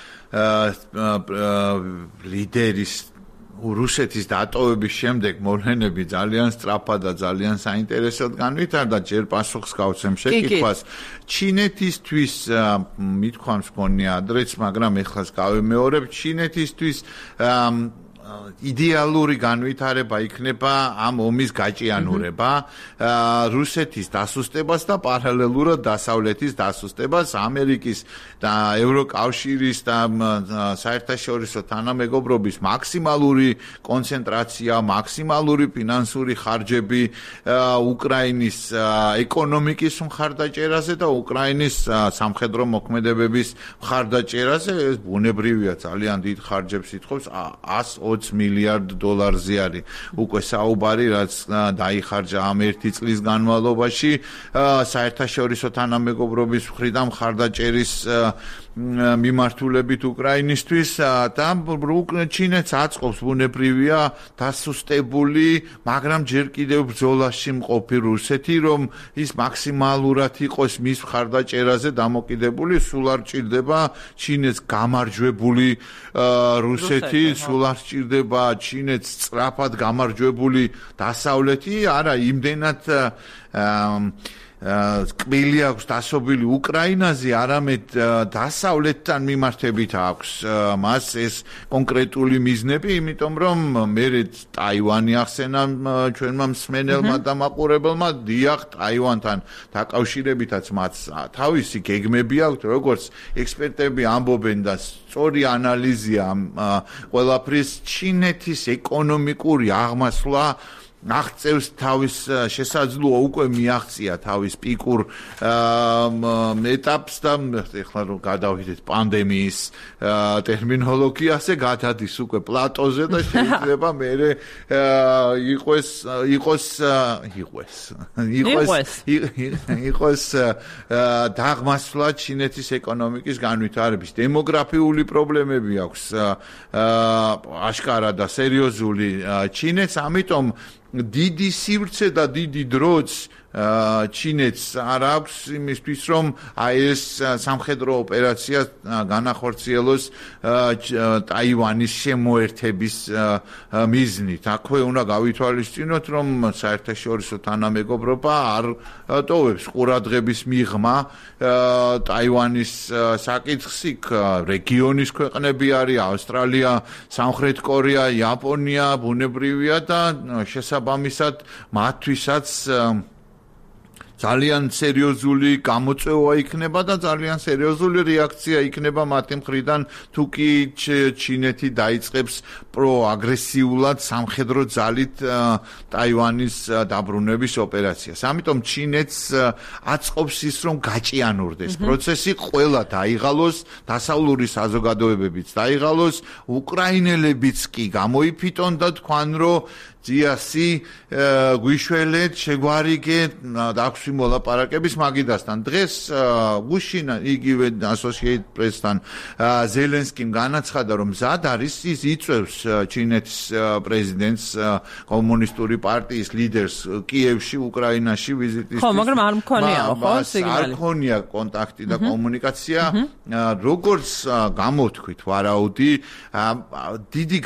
ლიდერის რუსეთის დატოვების შემდეგ მოვლენები ძალიან სწრაფად და ძალიან საინტერესოდ განვითარდა. ჯერ პასუხს გავცემ შეკითხვას. ჩინეთისთვის მithქვამს მგონია ადრეც, მაგრამ ეხლაც გავიმეორებ, ჩინეთისთვის იდეალური განვითარება იქნება ამ ომის გაჭიანურება, რუსეთის დასუსტებას და პარალელურად დასავლეთის დასუსტებას, ამერიკის და ევროკავშირის და საერთაშორისო თანამეგობრობის მაქსიმალური კონცენტრაცია, მაქსიმალური ფინანსური ხარჯები უკრაინის ეკონომიკის მხარდაჭერაზე და უკრაინის სამხედრო მოქმედებების მხარდაჭერაზე. ეს ბუნებრივია, ძალიან დიდ ხარჯებს ითხოვს, 120 მილიარდ დოლარზე არის უკვე საუბარი, რაც დაიხარჯა ამ ერთი წლის განმავლობაში საერთაშორისო თანამეგობრობის მხრიდან მხარდაჭერის მიმართულებით უკრაინისთვის და ჩინეთს აწყობს ბუნებრივია დასუსტებული, მაგრამ ჯერ კიდევ ბრძოლაში მყოფი რუსეთი, რომ ის მაქსიმალურად იყოს მის მხარდაჭერაზე დამოკიდებული, სულ არ ჭირდება ჩინეთს გამარჯვებული რუსეთი, სულ არ ჭირდება ჩინეთს სწრაფად გამარჯვებული დასავლეთი, არა, იმდენად კბილი აქვს დასობილი უკრაინაზე, არამედ დასავლეთთან მიმართებით აქვს მას ეს კონკრეტული მიზნები, იმიტომ რომ მე ტაივანი ახსენა ჩვენმა მსმენელმა და მაყურებელმა, დიახ, ტაივანთან დაკავშირებითაც მათ თავისი გეგმები აქვს, როგორც ექსპერტები ამბობენ და სწორი ანალიზია ყველაფრის, ჩინეთის ეკონომიკური აღმასვლა აღწევს თავის შესაძლოა უკვე მიაღწია თავის პიკურ ეტაპს და ეხლა რომ გადავიდეთ პანდემიის ტერმინოლოგიაზე, გადადის უკვე პლატოზე და შეიძლება მერე იყოს დაღმასვლა ჩინეთის ეკონომიკის განვითარების. დემოგრაფიული პრობლემები აქვს აშკარა და სერიოზული ჩინეთს, ამიტომ დიდი სივრცე და დიდი დროც ჩინეთს არ აქვს იმისთვის, რომ ეს სამხედრო ოპერაცია განახორციელოს ტაივანის შემოერთების მიზნით. აქვე უნდა გავითვალისწინოთ, რომ საერთაშორისო თანამეგობრობა არ ტოვებს ყურადღების მიღმა ტაივანის საკითხს. იქ რეგიონის ქვეყნები არის, ავსტრალია, სამხრეთ კორეა, იაპონია, ბუნებრივია და შესაბამისად მათთვისაც ძალიან სერიოზული გამოწვევა იქნება და ძალიან სერიოზული რეაქცია იქნება მათი მხრიდან, თუ კი ჩინეთი დაიწყებს პროაგრესიულად სამხედრო ძალით ტაივანის დაბრუნების ოპერაციას. ამიტომ ჩინეთს აწყობს ის, რომ გაჭიანურდეს პროცესი, ყველა დაიღალოს, დასავლური საზოგადოებებიც დაიღალოს, უკრაინელებიც კი გამოიფიტონ და თქვან, რომ ძიასი გვიშველეთ, შეგვარიგე, დაგვსვი მოლაპარაკების მაგიდასთან. დღეს გუშინა იგივე Associated Press-თან ზელენსკიმ განაცხადა, რომ მზად არის ის იწევს ჩინეთის პრეზიდენტს, კომუნისტური პარტიის ლიდერს კიევში, უკრაინაში ვიზიტისთვის. ხო, მაგრამ არ მქონია, ხო, სიგნალი. არ მქონია კონტაქტი და კომუნიკაცია. როგორც გამოვთქვით, ვარაუდი, დიდი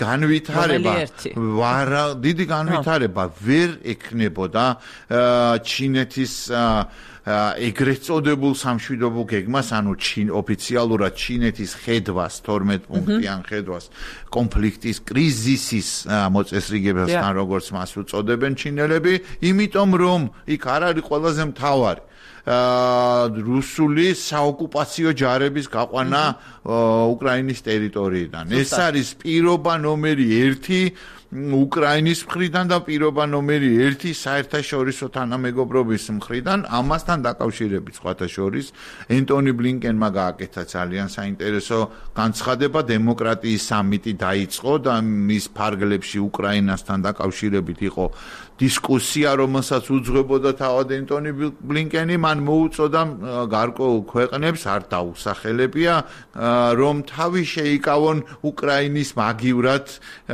განვითარება ვერ ექნებოდა ჩინეთის ეგრეთ წოდებულ სამშვიდობო გეგმას, ანუ ოფიციალურად ჩინეთის ხედვას, 12 პუნქტიან ხედვას, კონფლიქტის, კრიზისის მოწესრიგებასთან, როგორც მას უწოდებენ ჩინელები, იმიტომ რომ იქ არ არის ყველაზე მთავარი რუსული საოკუპაციო ჯარების გაყვანა უკრაინის ტერიტორიიდან. ეს არის პირობა ნომერი 1 უკრაინის მხრიდან და პირობა ნომერი 1 საერთაშორისო თანამეგობრობის მხრიდან. ამასთან დაკავშირებით სხვათა შორის ენტონი ბლინკენმა გააკეთა ძალიან საინტერესო განცხადება, დემოკრატიის სამიტი დაიწყო და მის ფარგლებში უკრაინასთან დაკავშირებით იყო დისკუსია, რომელსაც უძღვებოდა თავად ენტონი ბლინკენი, მან მოუწოდა გარკვეულ ქვეყნებს, არ დაუსახელებია, რომ თავი შეიკავონ უკრაინის მაგივრად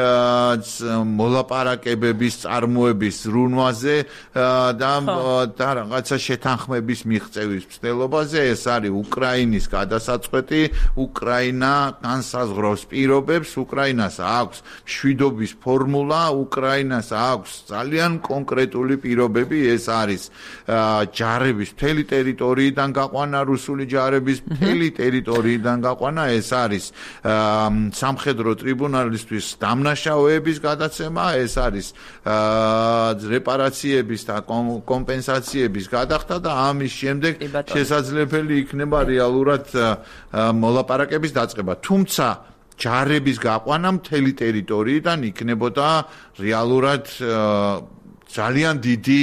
მოლაპარაკებების წარმოების ზრუნვაზე და რაღაცა შეთანხმების მიღწევის მცდელობაზე. ეს არის უკრაინის გადასაწყვეტი, უკრაინა განსაზღვრავს პირობებს, უკრაინას აქვს მშვიდობის ფორმულა, უკრაინას აქვს ძალიან კონკრეტული პირობები, ეს არის ჯარების მთელი ტერიტორიიდან გაყვანა, რუსული ჯარების მთელი ტერიტორიიდან გაყვანა, ეს არის სამხედრო ტრიბუნალისთვის დამნაშავეების გადაცემა, ეს არის რეპარაციების და კომპენსაციების გადახდა და ამის შემდეგ შესაძლებელი იქნება რეალურად მოლაპარაკების დაწყება. თუმცა ჯარების გაყვანა მთელი ტერიტორიიდან იქნებოდა რეალურად ძალიან დიდი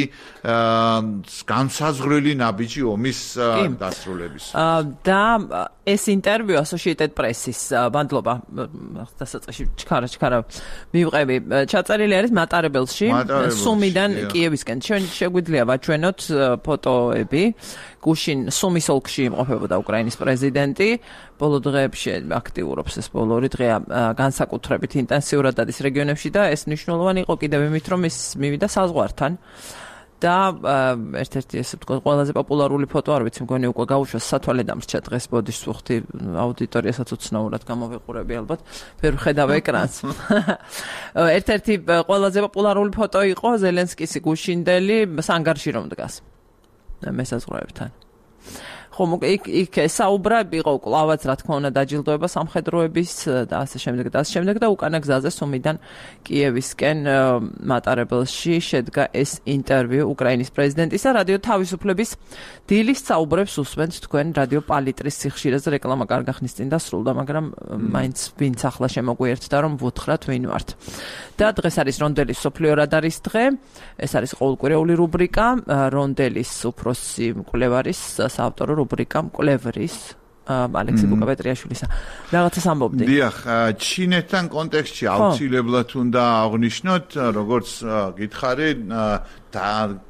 განსაზღვრელი ნაბიჯი ომის დასრულების. და ეს ინტერვიუ Associated Press-ის მადლობა დასაწყისში ჩქარა მივყევი ჩაწერილი არის მატარებელში სუმიდან კიევისკენ. ჩვენ შეგვიძლია ვაჩვენოთ ფოტოები. გუშინ სუმის ოლქში იმყოფებოდა უკრაინის პრეზიდენტი. ბოლო დღეებში აქტიურობს ეს ბოლო ორი დღეა განსაკუთრებით ინტენსიურად ადის რეგიონებში და ეს მნიშვნელოვანი იყო კიდევ იმით, რომ ის მივიდა საზღვართან. და ერთ-ერთი ესე ვთქვათ ყველაზე პოპულარული ფოტო არ ვიცი მგონი უკვე გაუშვა სათვალე დამრჩა დღეს ბოდიშს ვუხდი აუდიტორიასაც უცნაურად გამოვიყურები ალბათ ვერ ვხედავ ეკრანს. ერთ-ერთი ყველაზე პოპულარული ფოტო იყო ზელენსკის გუშინდელი სანგარში რომ დგას მესაზღვროებთან. ხომ იქ საუბრა იყო კლავაც რა თქმა უნდა დაჯილდოება სამხედროების და ასე შემდეგ და უკანა გზაზე სუმიდან კიევისკენ მატარებელში შედგა ეს ინტერვიუ უკრაინის პრეზიდენტისა. რადიო თავისუფლების დილის საუბრებს უსმენთ თქვენ რადიო პალიტრის სიხშირეზე. რეკლამა კარგა ხნის წინ დასრულდა, მაგრამ მაინც ვინც ახლა შემოგვიერთდა რომ ვუთხრათ ვინ ვართ. და დღეს არის რონდელის სოფლიო რადარის დღე. ეს არის ყოველკვირეული რუბრიკა რონდელის უფროსი მკვლევარის საავტორო რუბრიკა მკვლევრის ალექსი ბუკაპეტრიაშვილისა. რაღაცას ამბობდი. დიახ, ჩინეთთან კონტექსტში აუცილებლად უნდა აღვნიშნოთ, როგორც გითხარი, და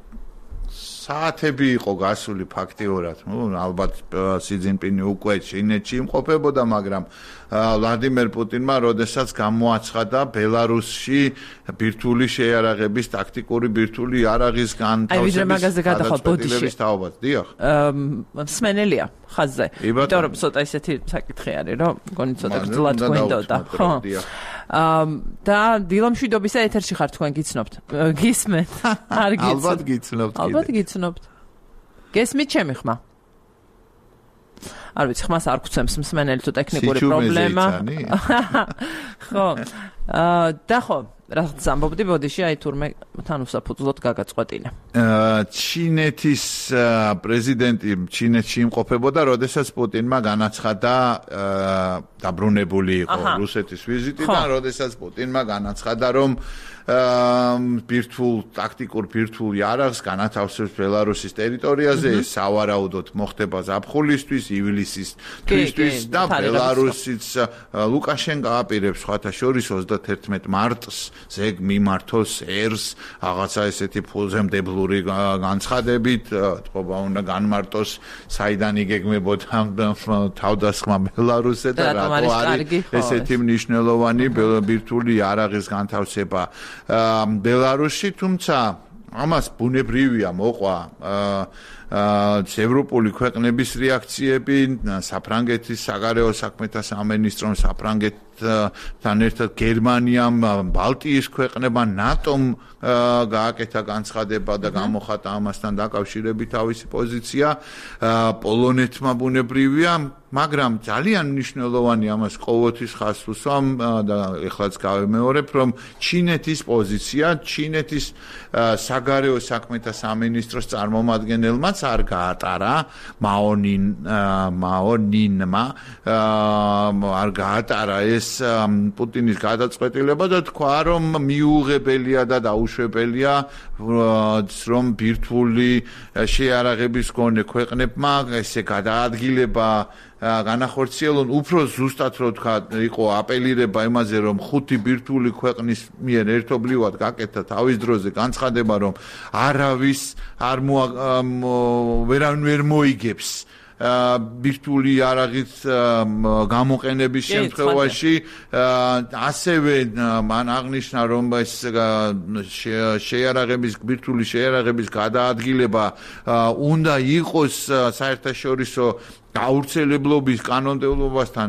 საათები იყო გასული ფაქტიურად. ალბათ სი ძინპინი უკვე ჩინეთში იმყოფებოდა, მაგრამ ვლადიმერ პუტინმა როდესაც გამოაცხადა ბელარუსში ბირთვული შეიარაღების ტაქტიკური ბირთვული იარაღის განთავსების თაობად. დიახ. მსმენელია ხაზზე. იმიტომ რომ ცოტა ისეთი საკითხი არის, რომ მგონი ცოტა გძლად გვინდოდა. ხო. და დილამშვიდობისა ეთერში ხარ თქვენ გიცნობთ. გისმენთ? არ გიცნობთ. ალბათ გიცნობთ. ალბათ გიცნობთ. გესმით ჩემი ხმა? არ ვიცი, ხმას არ გვცემს მსმენელი თუ ტექნიკური პრობლემა. ხო. და ხო, რაღაც ამბობდი ბოდიში, აი თურმე თან უსაფუძვლოდ გაგაწყვეტინა. ჩინეთის პრეზიდენტი ჩინეთში იმყოფებოდა, როდესაც პუტინმა განაცხადა დაბრუნებული იყო რუსეთის ვიზიტიდან, როდესაც პუტინმა განაცხადა, რომ ტაქტიკურ ბირთვულ იარაღს განათავსებს ბელარუსის ტერიტორიაზე, ეს სავარაუდოდ მოხდება ზაფხულისთვის, ივლისის თვისთვის და ბელარუსიც ლუკაშენკო აპირებს სხვათა შორის 31 მარტს ზეგ მიმართოს ერს რაღაცა ესეთი ფულზემდებლური განცხადებით, თქობა უნდა განმარტოს საიდან იგეგმებოდა თავდასხმა ბელარუსზე და რატო არის ესეთი მნიშვნელოვანი ბირთვული იარაღის განთავსება ბელარუსში, თუმცა ამას ბუნებრივია მოყვა ევროპული ქვეყნების რეაქციები, საფრანგეთის საგარეო საქმეთა სამინისტრომ, საფრანგეთთან ერთად გერმანიამ, ბალტიის ქვეყნებმა, ნატომ გააკეთა განცხადება და გამოხატა ამასთან დაკავშირებით თავისი პოზიცია. პოლონეთმა ბუნებრივია, მაგრამ ძალიან მნიშვნელოვანი ამას ყოველთვის ხაზს უსვამ და ეხლაც გავემეორებ, რომ ჩინეთის პოზიცია, ჩინეთის საგარეო საქმეთა სამინისტროს წარმომადგენელმაც არ გაატარა მაონინმა არ გაატარა ეს აჩვენეს პუტინის გადაწყვეტილება და თქვა, რომ მიუღებელია და დაუშვებელია რომ ბირთვული შეიარაღების მქონე ქვეყნებმა ესე გადაადგილება განახორციელონ უფრო ზუსტად რო თქვა იყო აპელირება იმაზე რომ 5 ბირთვული ქვეყნის მიერ ერთობლივად გაკეთა თავის დროზე განცხადება რომ არავის ვერ მოიგებს ბირთვული იარაღის გამოყენების შემთხვევაში ასევე მან აღნიშნა რომ ეს ბირთვული შეიარაღების გადაადგილება უნდა იყოს საერთაშორისო გავრცელებლობის კანონმდებლობასთან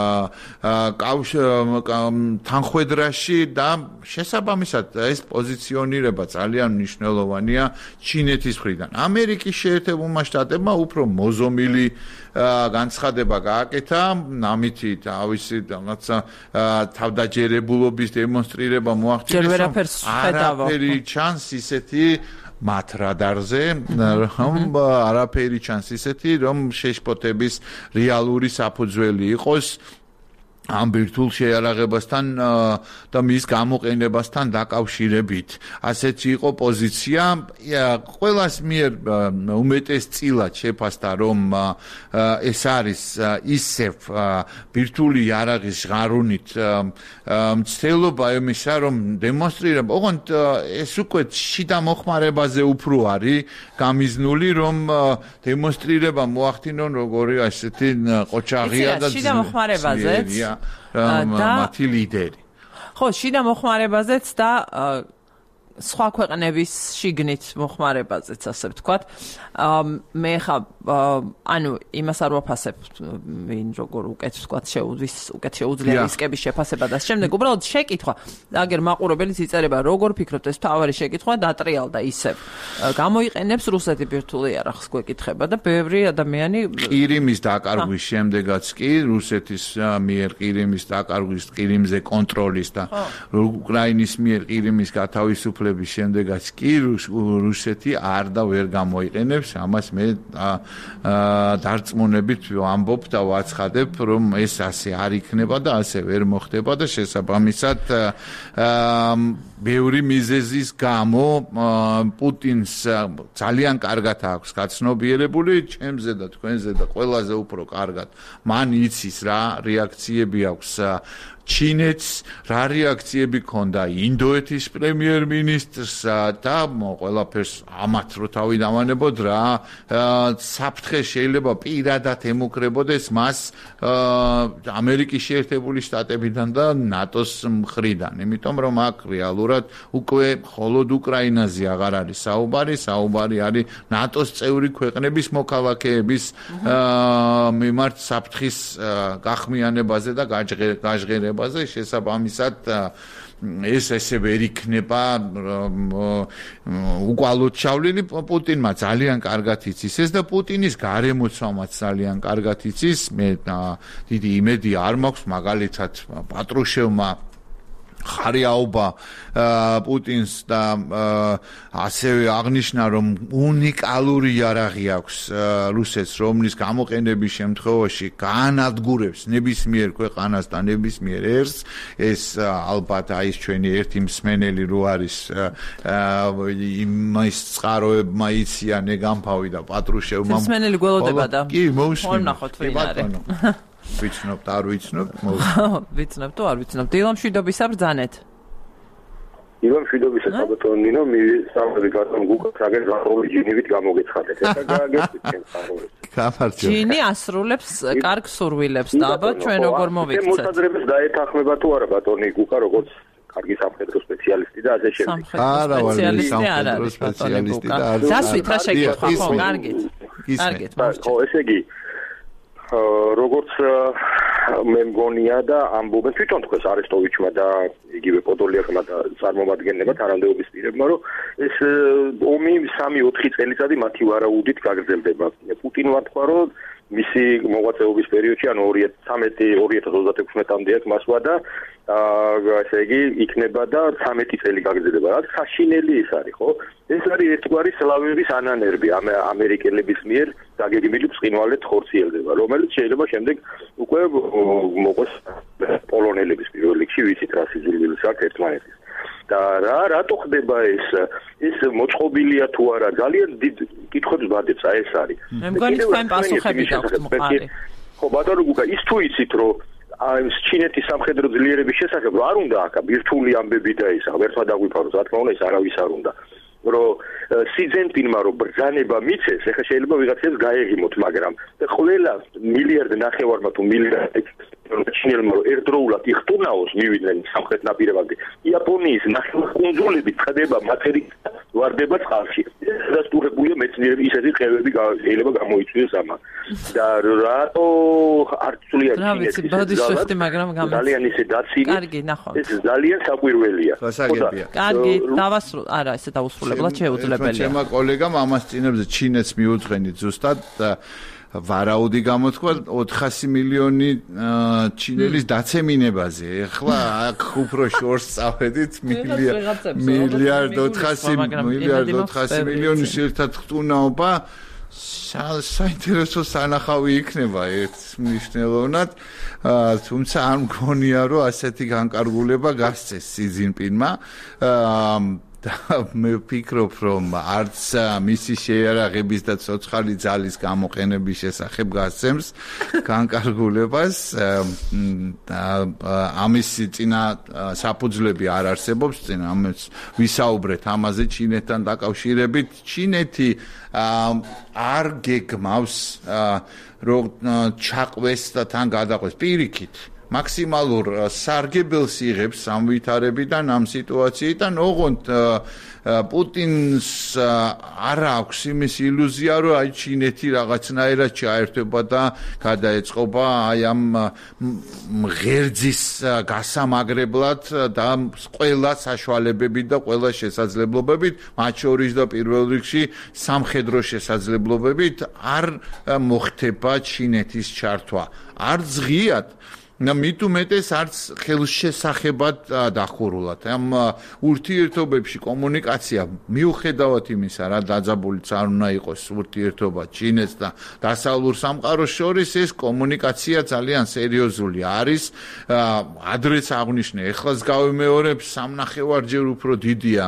თანხვედრაში და შესაბამისად ეს პოზიციონირება ძალიან მნიშვნელოვანია ჩინეთის მხრიდან. ამერიკის შეერთებულმა შტატებმა უფრო მოზომილი განცხადება გააკეთა, ამითი თავისი რაღაცა თავდაჯერებულობის დემონსტრირება მოახდინეს, არაფერი ჩანს ისეთი მათ რადარზე, რომ არაფერი ჩანს ისეთი, რომ შეშფოთების რეალური საფუძველი იყოს ამ ბირთვულ შეიარაღებასთან და მის გამოყენებასთან დაკავშირებით. ასეც იყო პოზიცია. ყველას მიერ უმეტესწილად შეფასდა, რომ ეს არის ისევ ბირთვული იარაღის ღარუნით მცდელობა იმისა, რომ დემონსტრირება, ოღონდ ეს უკვე შიდა მოხმარებაზე უფრო არის გამიზნული, რომ დემონსტრირება მოახდინონ როგორი ასეთი ყოჩაღია და შიდა მოხმარებაზეც მათი ლიდერი. ხო, შიდა მოხმარებაზეც და სხვა ქვეყნების შიგნით მოხმარებაზეც, ასე ვთქვათ. მე ხა ანუ იმას არ ვაფასებ, ვინ როგორ უკეთ ვთქვათ, უკეთ შეუძლია რისკების შეფასება და შემდეგ უბრალოდ შეკითხვა. აგერ მაყურებელიც იწერება, როგორ ფიქრობთ, ეს თავარი შეკითხვა დატრიალდა ისევ. გამოიყენებს რუსეთი ბირთვული იარაღს გვეკითხება და ბევრი ადამიანი ყირიმის დაკარგვის შემდეგაც კი რუსეთის მიერ ყირიმის დაკარგვის, ყირიმზე კონტროლის და უკრაინის მიერ ყირიმის გათავისუფლების შემდეგაც კი რუსეთი არ და ვერ გამოიყენებს. ამას მე დარწმუნებით ვამბობ და ვაცხადებ, რომ ეს ასე არ იქნება და ასე ვერ მოხდება და შესაბამისად ბევრი მიზეზის გამო პუტინს ძალიან კარგად აქვს გაცნობიერებული, ჩემზე და თქვენზე და ყველაზე უფრო კარგად. მან იცის რა რეაქციები აქვს ჩინეთს, რა რეაქციები ჰქონდა ინდოეთის პრემიერ-მინისტრს და ყველაფერს ამათ რო თავი დავანებოდ რა საფრთხე შეიძლება პირადად ემუქრებოდეს მას ამერიკის შეერთებული შტატებიდან და ნატოს მხრიდან. იმიტომ რომ აქ რეალურად უკვე მხოლოდ უკრაინაზე აღარ არის საუბარი არის ნატოს წევრი ქვეყნების მოქალაქეების მიმართ საფრთხის გახმიანებაზე და გაჟღერებაზე. შესაბამისად ეს ესე ვერ იქნება უკვალოდ ჩავლილი. პუტინმა ძალიან კარგად იცის ეს და პუტინის გარემოცვამაც ძალიან კარგად იცის. მე დიდი იმედი არ მაქვს, მაგალითად პატრუშევმა ხარიაობა პუტინს და ასევე აღნიშნა, რომ უნიკალური იარაღი აქვს რუსეთს, რომლის გამოყენების შემთხვევაში გაანადგურებს ნებისმიერ ქვეყანას და ნებისმიერ ერს. ეს ალბათ ის ჩვენი ერთი მსმენელი რო არის იმის წყაროებმა იციან ეგამფავი და პატრუშევმა მსმენელი გველოდება და კი მოусმინე. ნახოთ ვინ არის. ვიცნობთ, არ ვიცნობ, ვიცნობ თუ არ ვიცნობ. დილამშვიდობისა ბრძანეთ. დილამშვიდობისა საბატონინო, მისამები გატონ გუკას აგერ გახოვიჯინივით გამოგეცხადეთ. ეხლა გააგებთ ჩვენ ხაროვებს. გაფარჯო. ჩინი ასრულებს კარგ სურვილებს და აბა ჩვენ როგორ მოვიქცეთ. მოსაზრებას დაეთანხმება თუ არა ბატონი გუკა, როგორც კარგი სამხედრო სპეციალისტი და ასე შემდეგ. არა, სამხედრო სპეციალისტი და არ დასვით რა შეკითხვა, ხო, კარგით. კარგით, ხო, ესე იგი როგორც მე მგონია და ამბობენ თვითონ თქვენ არესტოვიჩმა და იგივე პოდოლიაკმა და წარმომადგენლებმა თანამდებობის პირებმა, რომ ეს ომი 3-4 წელიწადი მათი ვარაუდით გაგრძელდება. პუტინმა თქვა, რომ მისი მოღვაწეობის პერიოდში, ანუ 2013-2026-მდე აქ მასვა და ესე იგი იქნება და 13 წელი გაგრძელდება. რაც საშინელი ის არის, ხო? ეს არის ერთგვარი სლავების ანანერბი ამერიკელების მიერ დაგეგმილი ბრწყინვალედ ხორციელდება, რომელიც შეიძლება შემდეგ უკვე მოყვეს პოლონელების პირველ რიგში ვიცით რა სიძულვილის აქვს ერთმანეთის. და რატო ხდება ეს მოწყობილია თუ არა ძალიან დიდ კითხვებს ვადებს ეს არის. მე მგონი თქვენ პასუხები გაქვთ მყარი. ხო ბატონო გუგა ის თუ იცით რომ ჩინეთის სამხედრო ძლიერების შესახებ არ უნდა აქ ბირთვული ამბები და ისა ერთმა დაგვიფაროს რა თქმა უნდა ეს არავის არ უნდა რომ სიძენპინმა რომ ბრძანება მიცეს ეხლა შეიძლება ვიღაცებს გაეღიმოთ მაგრამ ყველა მილიარდ ნახევარმა თუ მილიარდ ჩინელმა რომ ერთდროულად იხტუნაოს მივიდნენ სამხრეთ ნაპირებამდე იაპონიის ნახევარკუნძულები ხდება მატერიალურად ვარდება წყალში დასტურებულია მეცნიერები ისეთი ხევები შეიძლება გამოიწვიოს ამან და რატო არ ცვლიან ჩინეთის ძალიან ისე დაცილი კარგი ნახავთ ეს ძალიან საკვირველია კარგი დავასრულე არა ესე დაუსრულებლად შეუძლებელია ჩემმა კოლეგამ ამას წინებზე ჩინეთს მიუძღენით ზუსტად ვარაუდი გამოთქვა 400 მილიონი ჩინელის დაცემინებაზე. ეხლა აქ უფრო შორს წავედით მილიარდ 400 მილიონის ერთად ხტუნაობა საინტერესო სანახავი იქნება ერთ მნიშვნელოვნად თუმცა არ მგონია რომ ასეთი განკარგულება გასცეს სი ძინპინმა მე ვფიქრობ რომ არც მისი შეიარაღების და ცოცხალი ძალის გამოყენების შესახებ გასცემს განკარგულებას ამის წინა საფუძვლები არ არსებობს წინა ამას ვისაუბრეთ ამაზე ჩინეთთან დაკავშირებით ჩინეთი არ გეგმავს რომ ჩაყვეს და თან გადაყვეს პირიქით მაქსიმალურ სარგებელს იღებს ამ ვითარებიდან ამ სიტუაციიდან ოღონდ პუტინს არ აქვს იმის ილუზია რომ აი ჩინეთი რაღაცნაირად ჩაერთვება და გადაეწყობა აი ამ ღერძის გასამაგრებლად და ყველა საშუალებებით და ყველა შესაძლებლობებით მათ შორის და პირველ რიგში სამხედრო შესაძლებლობებით არ მოხდება ჩინეთის ჩართვა არ ზღიათ მით უმეტეს არც ხელშესახებად დახურულად ამ ურთიერთობებში კომუნიკაცია მიუხედავად იმისა რა დაძაბულიც არ უნდა იყოს ურთიერთობა ჩინეთს და დასავლურ სამყაროს შორის ეს კომუნიკაცია ძალიან სერიოზული არის ადრეც აღნიშნე ეხლაც გავიმეორებ 3.5-ჯერ უფრო დიდია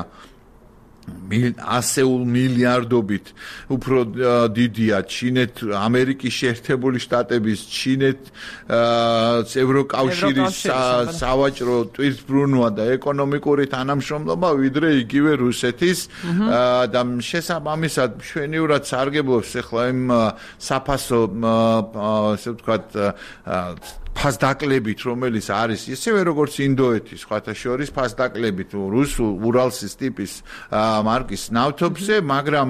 ასეულ მილიარდობით უფრო დიდია ჩინეთ ამერიკის შეერთებული შტატების ჩინეთ ევროკავშირის სავაჭრო ტვირთბრუნვა და ეკონომიკური თანამშრომლობა ვიდრე იგივე რუსეთის და შესაბამისად მშვენივრად სარგებლობს ახლა იმ საფასო ასე ვთქვათ ფასდაკლებით რომელიც არის ისევე როგორც ინდოეთის სხვათა შორის ფასდაკლებით რუსულ ურალსის ტიპის მარკის ნავთობზე მაგრამ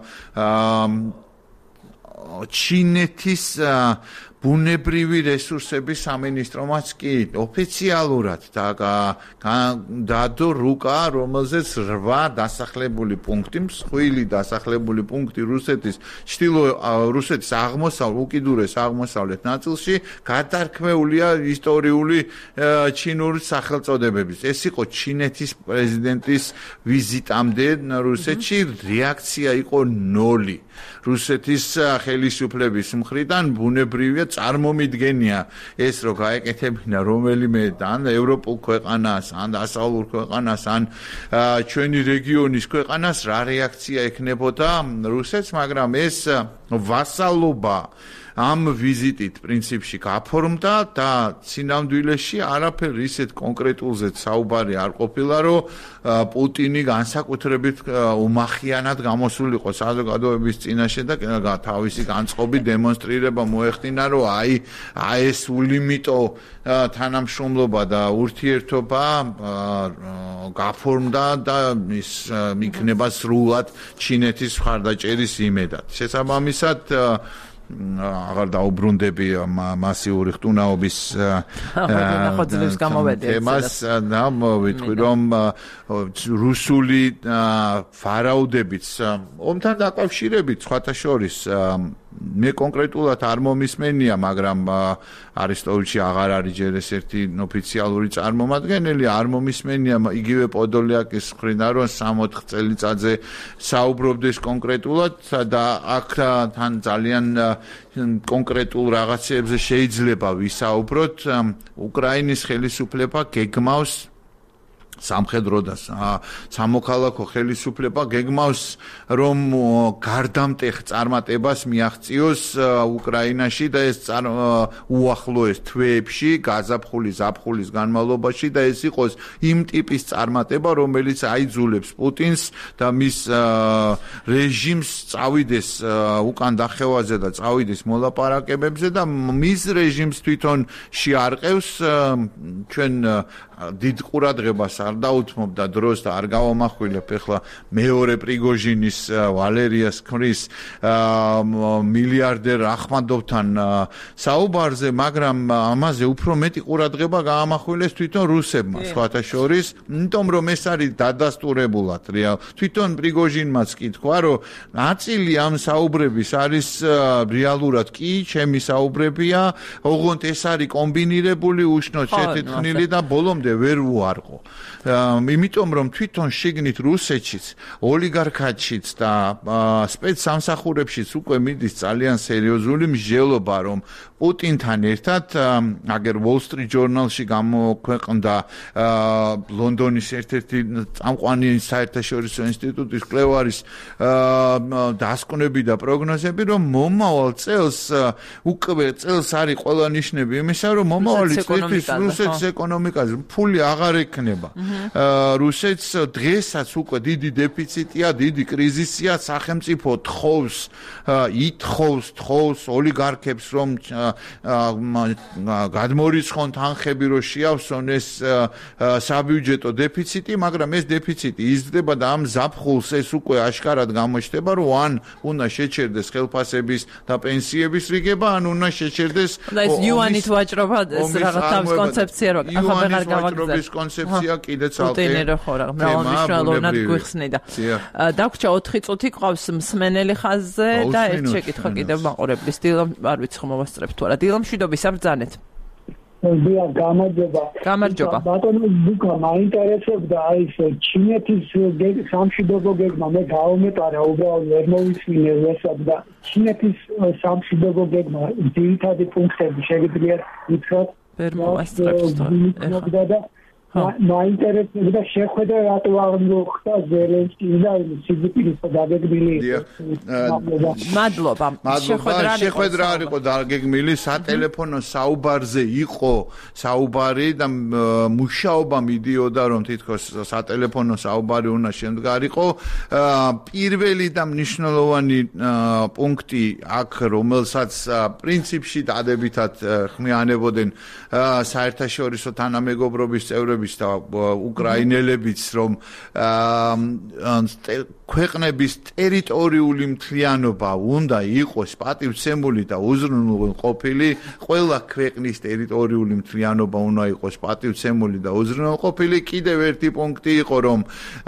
ჩინეთის ბუნებრივი რესურსების სამინისტრომაც კი ოფიციალურად დადო რუკა რომელზეც 8 დასახლებული პუნქტი მსხვილი დასახლებული პუნქტი რუსეთის რუსეთის უკიდურეს აღმოსავლეთ ნაწილში გადარქმეულია ისტორიული ჩინური სახელწოდებებით ეს იყო ჩინეთის პრეზიდენტის ვიზიტამდე რუსეთში რეაქცია იყო 0 რუსეთის ხელისუფლების მხრიდან ბუნებრივია წარმომიდგენია ეს რომ გაეკეთებინა რომელიმე ან ევროპულ ქვეყანას ან დასავლურ ქვეყანას ან ჩვენი რეგიონის ქვეყანას რა რეაქცია ექნებოდა რუსეთს მაგრამ ეს ვასალობა ამ ვიზიტით პრინციპში გაფორმდა და სინამდვილეში არაფერ ისეთ კონკრეტულზეც საუბარი არ ყოფილა რომ პუტინი განსაკუთრებით უმახიანად გამოსულიყო საზოგადოების წინაშე და თავისი განწყობი დემონსტრირება მოეხდინა რომ აი ეს ულიმიტო თანამშრომლობა და ურთიერთობა გაფორმდა და ის იქნება სრულად ჩინეთის მხარდაჭერის იმედად შესაბამისად აღარ დაუბრუნდები მასიური ხტუნაობის თემას ვიტყვი რომ რუსული ვარაუდებით ომთან დაკავშირებით სხვათა შორის მე კონკრეტულად არ მომისმენია, მაგრამ არესტოვიჩი აღარ არის ჯერ ერთ-ერთი ოფიციალური წარმომადგენელი, არ მომისმენია იგივე პოდოლიაკის მხრიდან, რომ 3-4 წელიწადზე საუბრობდეს კონკრეტულად და აქ თან ძალიან კონკრეტულ რაღაცებზე შეიძლება ვისაუბროთ. უკრაინის ხელისუფლება გეგმავს სამხედრო და სამოქალაქო ხელისუფლება გეგმავს, რომ გარდამტეხ წარმატებას მიაღწიოს უკრაინაში და ეს უახლოეს თვეებში, გაზაფხულის განმავლობაში და ეს იყოს იმ ტიპის წარმატება, რომელიც აიძულებს პუტინს და მის რეჟიმს წავიდეს უკან დახევაზე და წავიდეს მოლაპარაკებებზე და მის რეჟიმს თვითონ შეარყევს. ჩვენ დიდ ყურადღებას არ დაუთმობდა დროს და არ გავამახვილებ ახლა მეორე პრიგოჟინის ვალერიას ქმრის მილიარდერ ახმადოვთან საუბარზე, მაგრამ ამაზე უფრო მეტი ყურადღება გაამახვილეს თვითონ რუსებმა, სხვათა შორის, იმიტომ რომ ეს არის დადასტურებულად თვითონ პრიგოჟინმაც კი თქვა, რომ ნაწილი ამ საუბრების არის რეალურად კი ჩემი საუბრებია, ოღონდ ეს არის კომბინირებული, უშნოდ შეთეთხმილი და ბოლომდე ვერ უარყო. იმიტომ რომ თვითონ შიგნით რუსეთშიც, ოლიგარქატშიც და სპეცსამსახურებშიც უკვე მიდის ძალიან სერიოზული მსჯელობა, რომ პუტინთან ერთად აგერ Wall Street Journal-ში გამოქვეყნდა ლონდონის ერთ-ერთი წამყვანი საერთაშორისო ინსტიტუტის კვლევარის დასკვნები და პროგნოზები, რომ მომავალ წელს უკვე წელს არის ყველა ნიშნები იმისა, რომ მომავალი წლისთვის რუსეთის ეკონომიკაზე ფული აღარ ექნება. რუსეთს დღესაც უკვე დიდი დეფიციტია, დიდი კრიზისია, სახელმწიფო ითხოვს ოლიგარქებს, რომ გადმორიცხონ თანხები, რომ შეავსონ ეს საბიუჯეტო დეფიციტი, მაგრამ ეს დეფიციტი იზრდება და ამ ზაფხულს ეს უკვე აშკარად გამოჩნდება, რომ ან უნდა შეჩერდეს ხელფასების და პენსიების რიგება, ან უნდა შეჩერდეს და ეს იუანით ვაჭრობა, ეს რაღაც თავის კონცეფცია რო ახლა ვეღარ გავაგზავნე. კონცეფცია კიდე ცალკე მრავალმნიშვნელოვნად გვიხსნიდა. დაგვრჩა 4 წუთი ყავს მსმენელი ხაზზე და ერთ შეკითხვა კიდევ მაყურებლის. დილამ არ ვიცი ხომ მოვასწრებ თუ არა. დილამ მშვიდობის საბრძანეთ. გამარჯობა. ბატონო ბუკა მაინტერესებდა ის ჩინეთის სამშვიდობო გეგმა, მე გავუმეტარა უბრალოდ ვერ მოვისმინე ესად და ჩინეთის სამშვიდობო გეგმა ძირითადი პუნქტები შეგიძლიათ ითხრათ? ვერ მოვასწრებს და მაინტერესებდა შეხვედრა რატო არ მოხდა ზელენსკის და სიზიფილის დაგეგმილი. მადლობა. შეხვედრა არ იყო დაგეგმილი, სატელეფონო საუბარზე იყო საუბარი და მუშაობა მიდიოდა, რომ თითქოს სატელეფონო საუბარი უნდა შემდგარიყო. პირველი და მნიშვნელოვანი პუნქტი აქ, რომელსაც პრინციპში დადებითად ხმიანებოდნენ საერთაშორისო თანამეგობრობის წევრები და უკრაინელებიც, რომ ქვეყნების ტერიტორიული მთლიანობა უნდა იყოს პატივცემული და უზრუნველყოფილი, ყველა ქვეყნის ტერიტორიული მთლიანობა უნდა იყოს პატივცემული და უზრუნველყოფილი. კიდევ ერთი პუნქტი იყო, რომ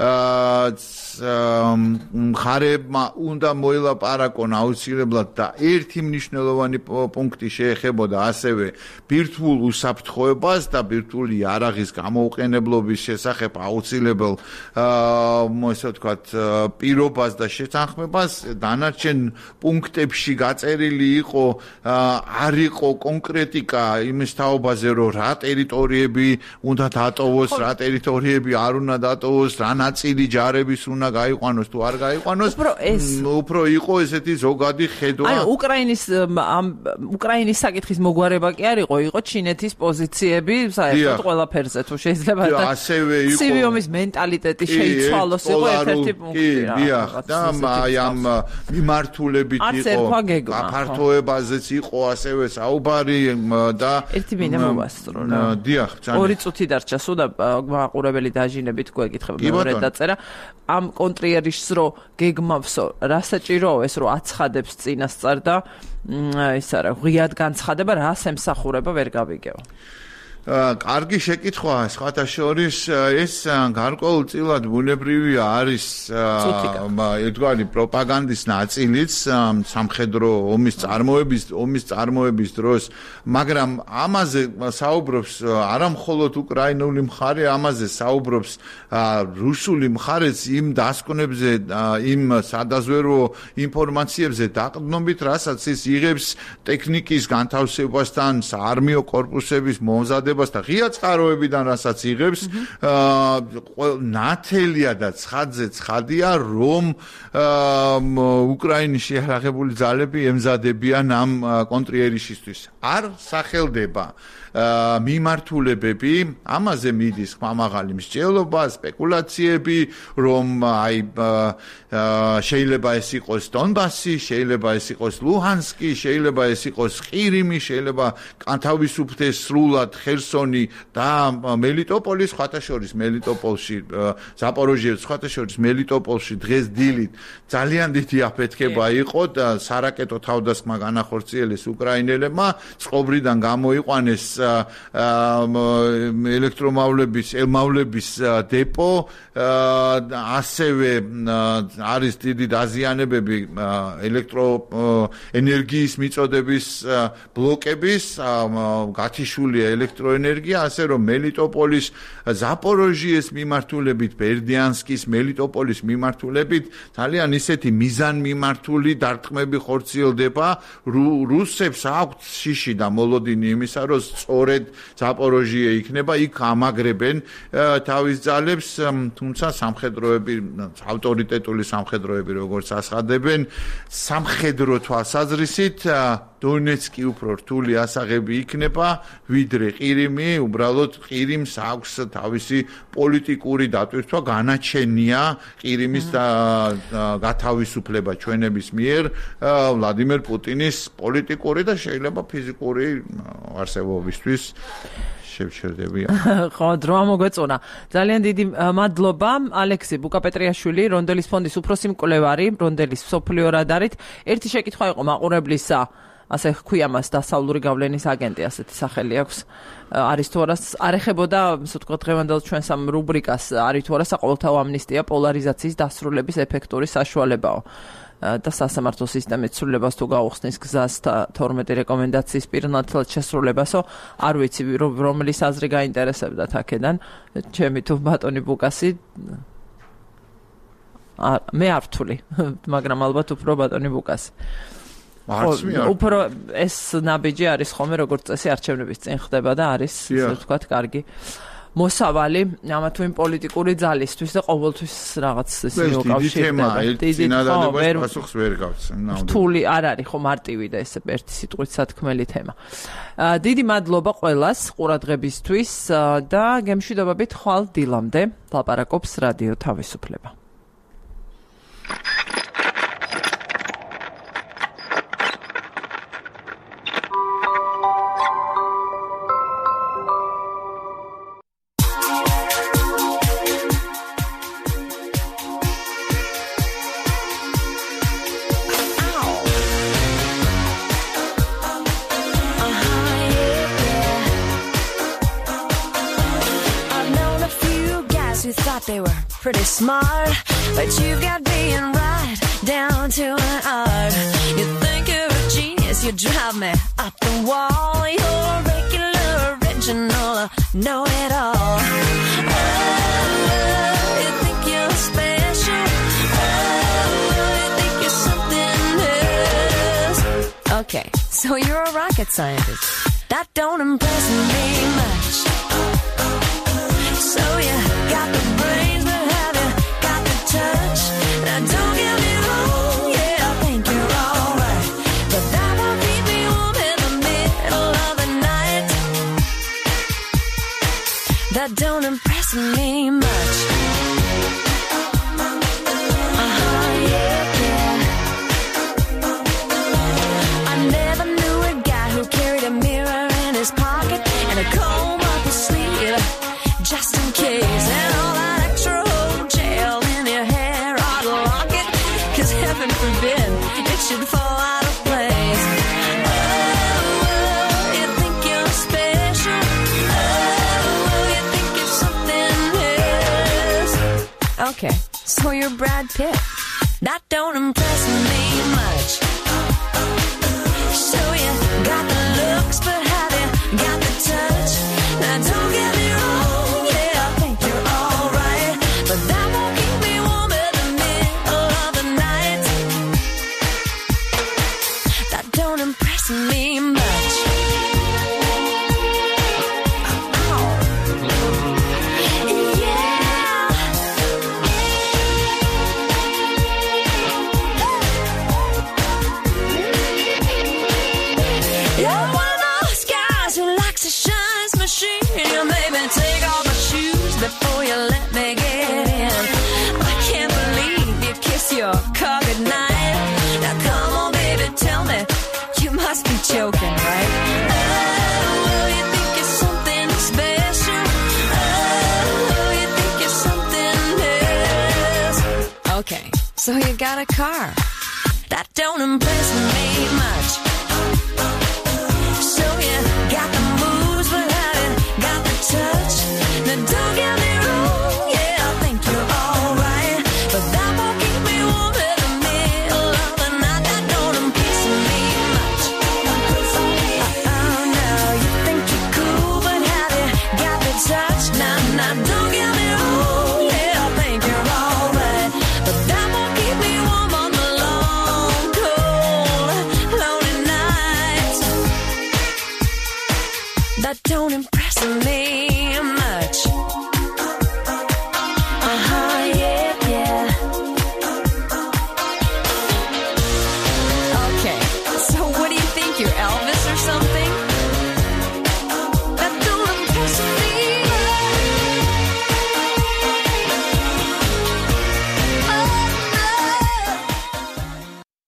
მხარეებმა უნდა მოელაპარაკონ აუცილებლად და ერთი მნიშვნელოვანი პუნქტი შეეხებოდა ასევე ბირთვულ უსაფრთხოებას და ბირთვული იარაღის გამოუყენებლობის შესახებ აუცილებელ ასე ვთქვათ პირობას და შეთანხმებას. დანარჩენ პუნქტებში გაწერილი იყო, არ იყო კონკრეტიკა იმის თაობაზე, რომ რა ტერიტორიები უნდა დატოვოს, რა ტერიტორიები არ უნდა დატოვოს, რა ნაწილი ჯარების უნდა გაიყვანოს თუ არ გაიყვანოს. უფრო იყო ესეთი ზოგადი ხედვა. აი უკრაინის საკითხის მოგვარება კი არ იყო ჩინეთის პოზიციები საერთოდ ყველაფერზე თუ შეიძლება და ასევე იყო სივიომის მენტალიტეტი შეიცვალოს, იყო ერთ-ერთი პუნქტი. და ამ მიმართულებით იყო გაფართოებაზეც იყო ასევე საუბარი და ერთი მინდა მოვასწრო რა. დიახ, 2 წუთი დარჩა, სულ და მაყურებელი დაჟინებით გვეკითხება მეორე დაწერა. ამ კონტრიერის რო გეგმავსო, რა საჭიროა ეს რო აცხადებს წინასწარ და ის არა, ღიად განცხადება, რას ემსახურება ვერ გავიგეო. კარგი შეკითხვაა, სხვათა შორის ეს გარკვეულწილად ბუნებრივია არის ერთგვარი პროპაგანდის ნაწილიც სამხედრო ომის წარმოების დროს, მაგრამ ამაზე საუბრობს არა მხოლოდ უკრაინული მხარე, ამაზე საუბრობს რუსული მხარეც იმ დასკვნებზე, იმ სადაზვერვო ინფორმაციებზე დაყრდნობით, რასაც ის იღებს ტექნიკის განთავსებასთან, საარმიო კორპუსების მომზადებას და ღია წყაროებიდან, რასაც იღებს, ნათელია და ცხადზე ცხადია, რომ უკრაინის შეიარაღებული ძალები ემზადებიან ამ კონტრიერიშისთვის. არ სახელდება მიმართულებები, ამაზე მიდის ხმამაღალი მსჯელობა, სპეკულაციები, რომ შეიძლება ეს იყოს დონბასი, შეიძლება ეს იყოს ლუჰანსკი, შეიძლება ეს იყოს ყირიმი, შეიძლება განთავისუფლდეს სრულად ხერსონი და მელიტოპოლი, სხვათა შორის მელიტოპოლში, ზაპოროჟიეს სხვათა შორის მელიტოპოლში დღეს დილით ძალიან დიდი აფეთქება იყო და სარაკეტო თავდასხმა განახორციელეს უკრაინელებმა, წყობრიდან გამოიყვანეს ელემავლების დეპო, ასევე არის დიდი დაზიანებები ელექტროენერგიის მიწოდების ბლოკების, გათიშულია ელექტროენერგია, ასე რომ მელიტოპოლის, ზაპოროჟიეს მიმართულებით, ბერდიანსკის, მელიტოპოლის მიმართულებით ძალიან ისეთი მიზანმიმართული დარტყმები ხორციელდება. რუსებს აქვთ შიში და მოლოდინი იმისა, რომ სწორედ ზაპოროჟიე იქნება, იქ ამაგრებენ თავის ძალებს, თუმცა სამხედროები, ავტორიტეტული სამხედროები როგორც აცხადებენ, სამხედრო თვალსაზრისით დონეცკი უფრო რთული ასაღები იქნება, ვიდრე ყირიმი, უბრალოდ ყირიმს აქვს თავისი პოლიტიკური დატვირთვა, განაჩენია ყირიმის გათავისუფლება ჩვენების მიერ ვლადიმერ პუტინის პოლიტიკური და შეიძლება ფიზიკური არსებობისთვის შევჩერდებიან. ხო, დრო მოგეწონა. ძალიან დიდი მადლობა ალექსი ბუკაპეტრიაშვილი, რონდელის ფონდის უფროსი მკვლევარი, რონდელის მსოფლიო რადარით. ერთი შეკითხვა იყო მაყურებლისა, ასე ჰქვია მას დასავლური გავლენის აგენტი, ასეთი სახელი აქვს. არის თუ არა არ ეხებოდა, ასე ვთქვათ, დღევანდელ ჩვენს ამ რუბრიკას, არის თუ არა საყოველთაო ამნისტია პოლარიზაციის დასრულების ეფექტური საშუალებაო. და სასამართლო სისტემის ცვლილებას თუ გაუხსნის გზას 12 რეკომენდაციის პირნათლად შესრულებასო, არ ვიცი რომლის აზრი გაინტერესებდათ აქედან, ჩემი თუ ბატონი ბუკასი მე არ ვთვლი, მაგრამ ალბათ უფრო ბატონი ბუკასი. უფრო ეს ნაბიჯი არის ხოლმე როგორც წესი არჩევნების წინ ხდება და არის, ასე ვთქვათ, კარგი მოსავალი ამა თუ იმ პოლიტიკური ძალისთვის და ყოველთვის რაღაც ესე უკავშირდება. დიდი თემა, პასუხს ვერ გავცემ. რთული არ არის ხო მარტივი და ესე ერთი სიტყვით სათქმელი თემა. დიდი მადლობა ყველას ყურადღებისთვის და გემშვიდობებით ხვალ დილამდე. ლაპარაკობს რადიო თავისუფლება. They were pretty smart, but you got being right down to an art. You think you're a genius, you drive me up the wall. You're a regular, original, know-it-all. Oh, you think you're special. Oh, you think you're something else. Okay, so you're a rocket scientist. That don't impress me much. So you got the brains, but have you got the touch? Now don't get me wrong, yeah, I think you're alright, but that won't keep me warm in the middle of the night. That don't impress me much. I never knew a guy who carried a mirror in his pocket and a comb up his sleeve, just in case, and all that extra old gel in your hair ought to lock it, 'cause heaven forbid it should fall out of place. Oh, you think you're special. Oh, or you're Brad Pitt. That don't impress me much. So you got the looks, but have you got the touch? Now don't get me wrong, yeah, I think you're alright, but that won't keep me warm in the middle of the night. That don't impress me much. You made me take off my shoes before you let me get in. I can't believe you kiss your car goodnight. Now come on, baby, tell me, you must be joking, right? Oh, you think you're something special? Oh, you think you're something else? Okay, so you got a car. That don't impress me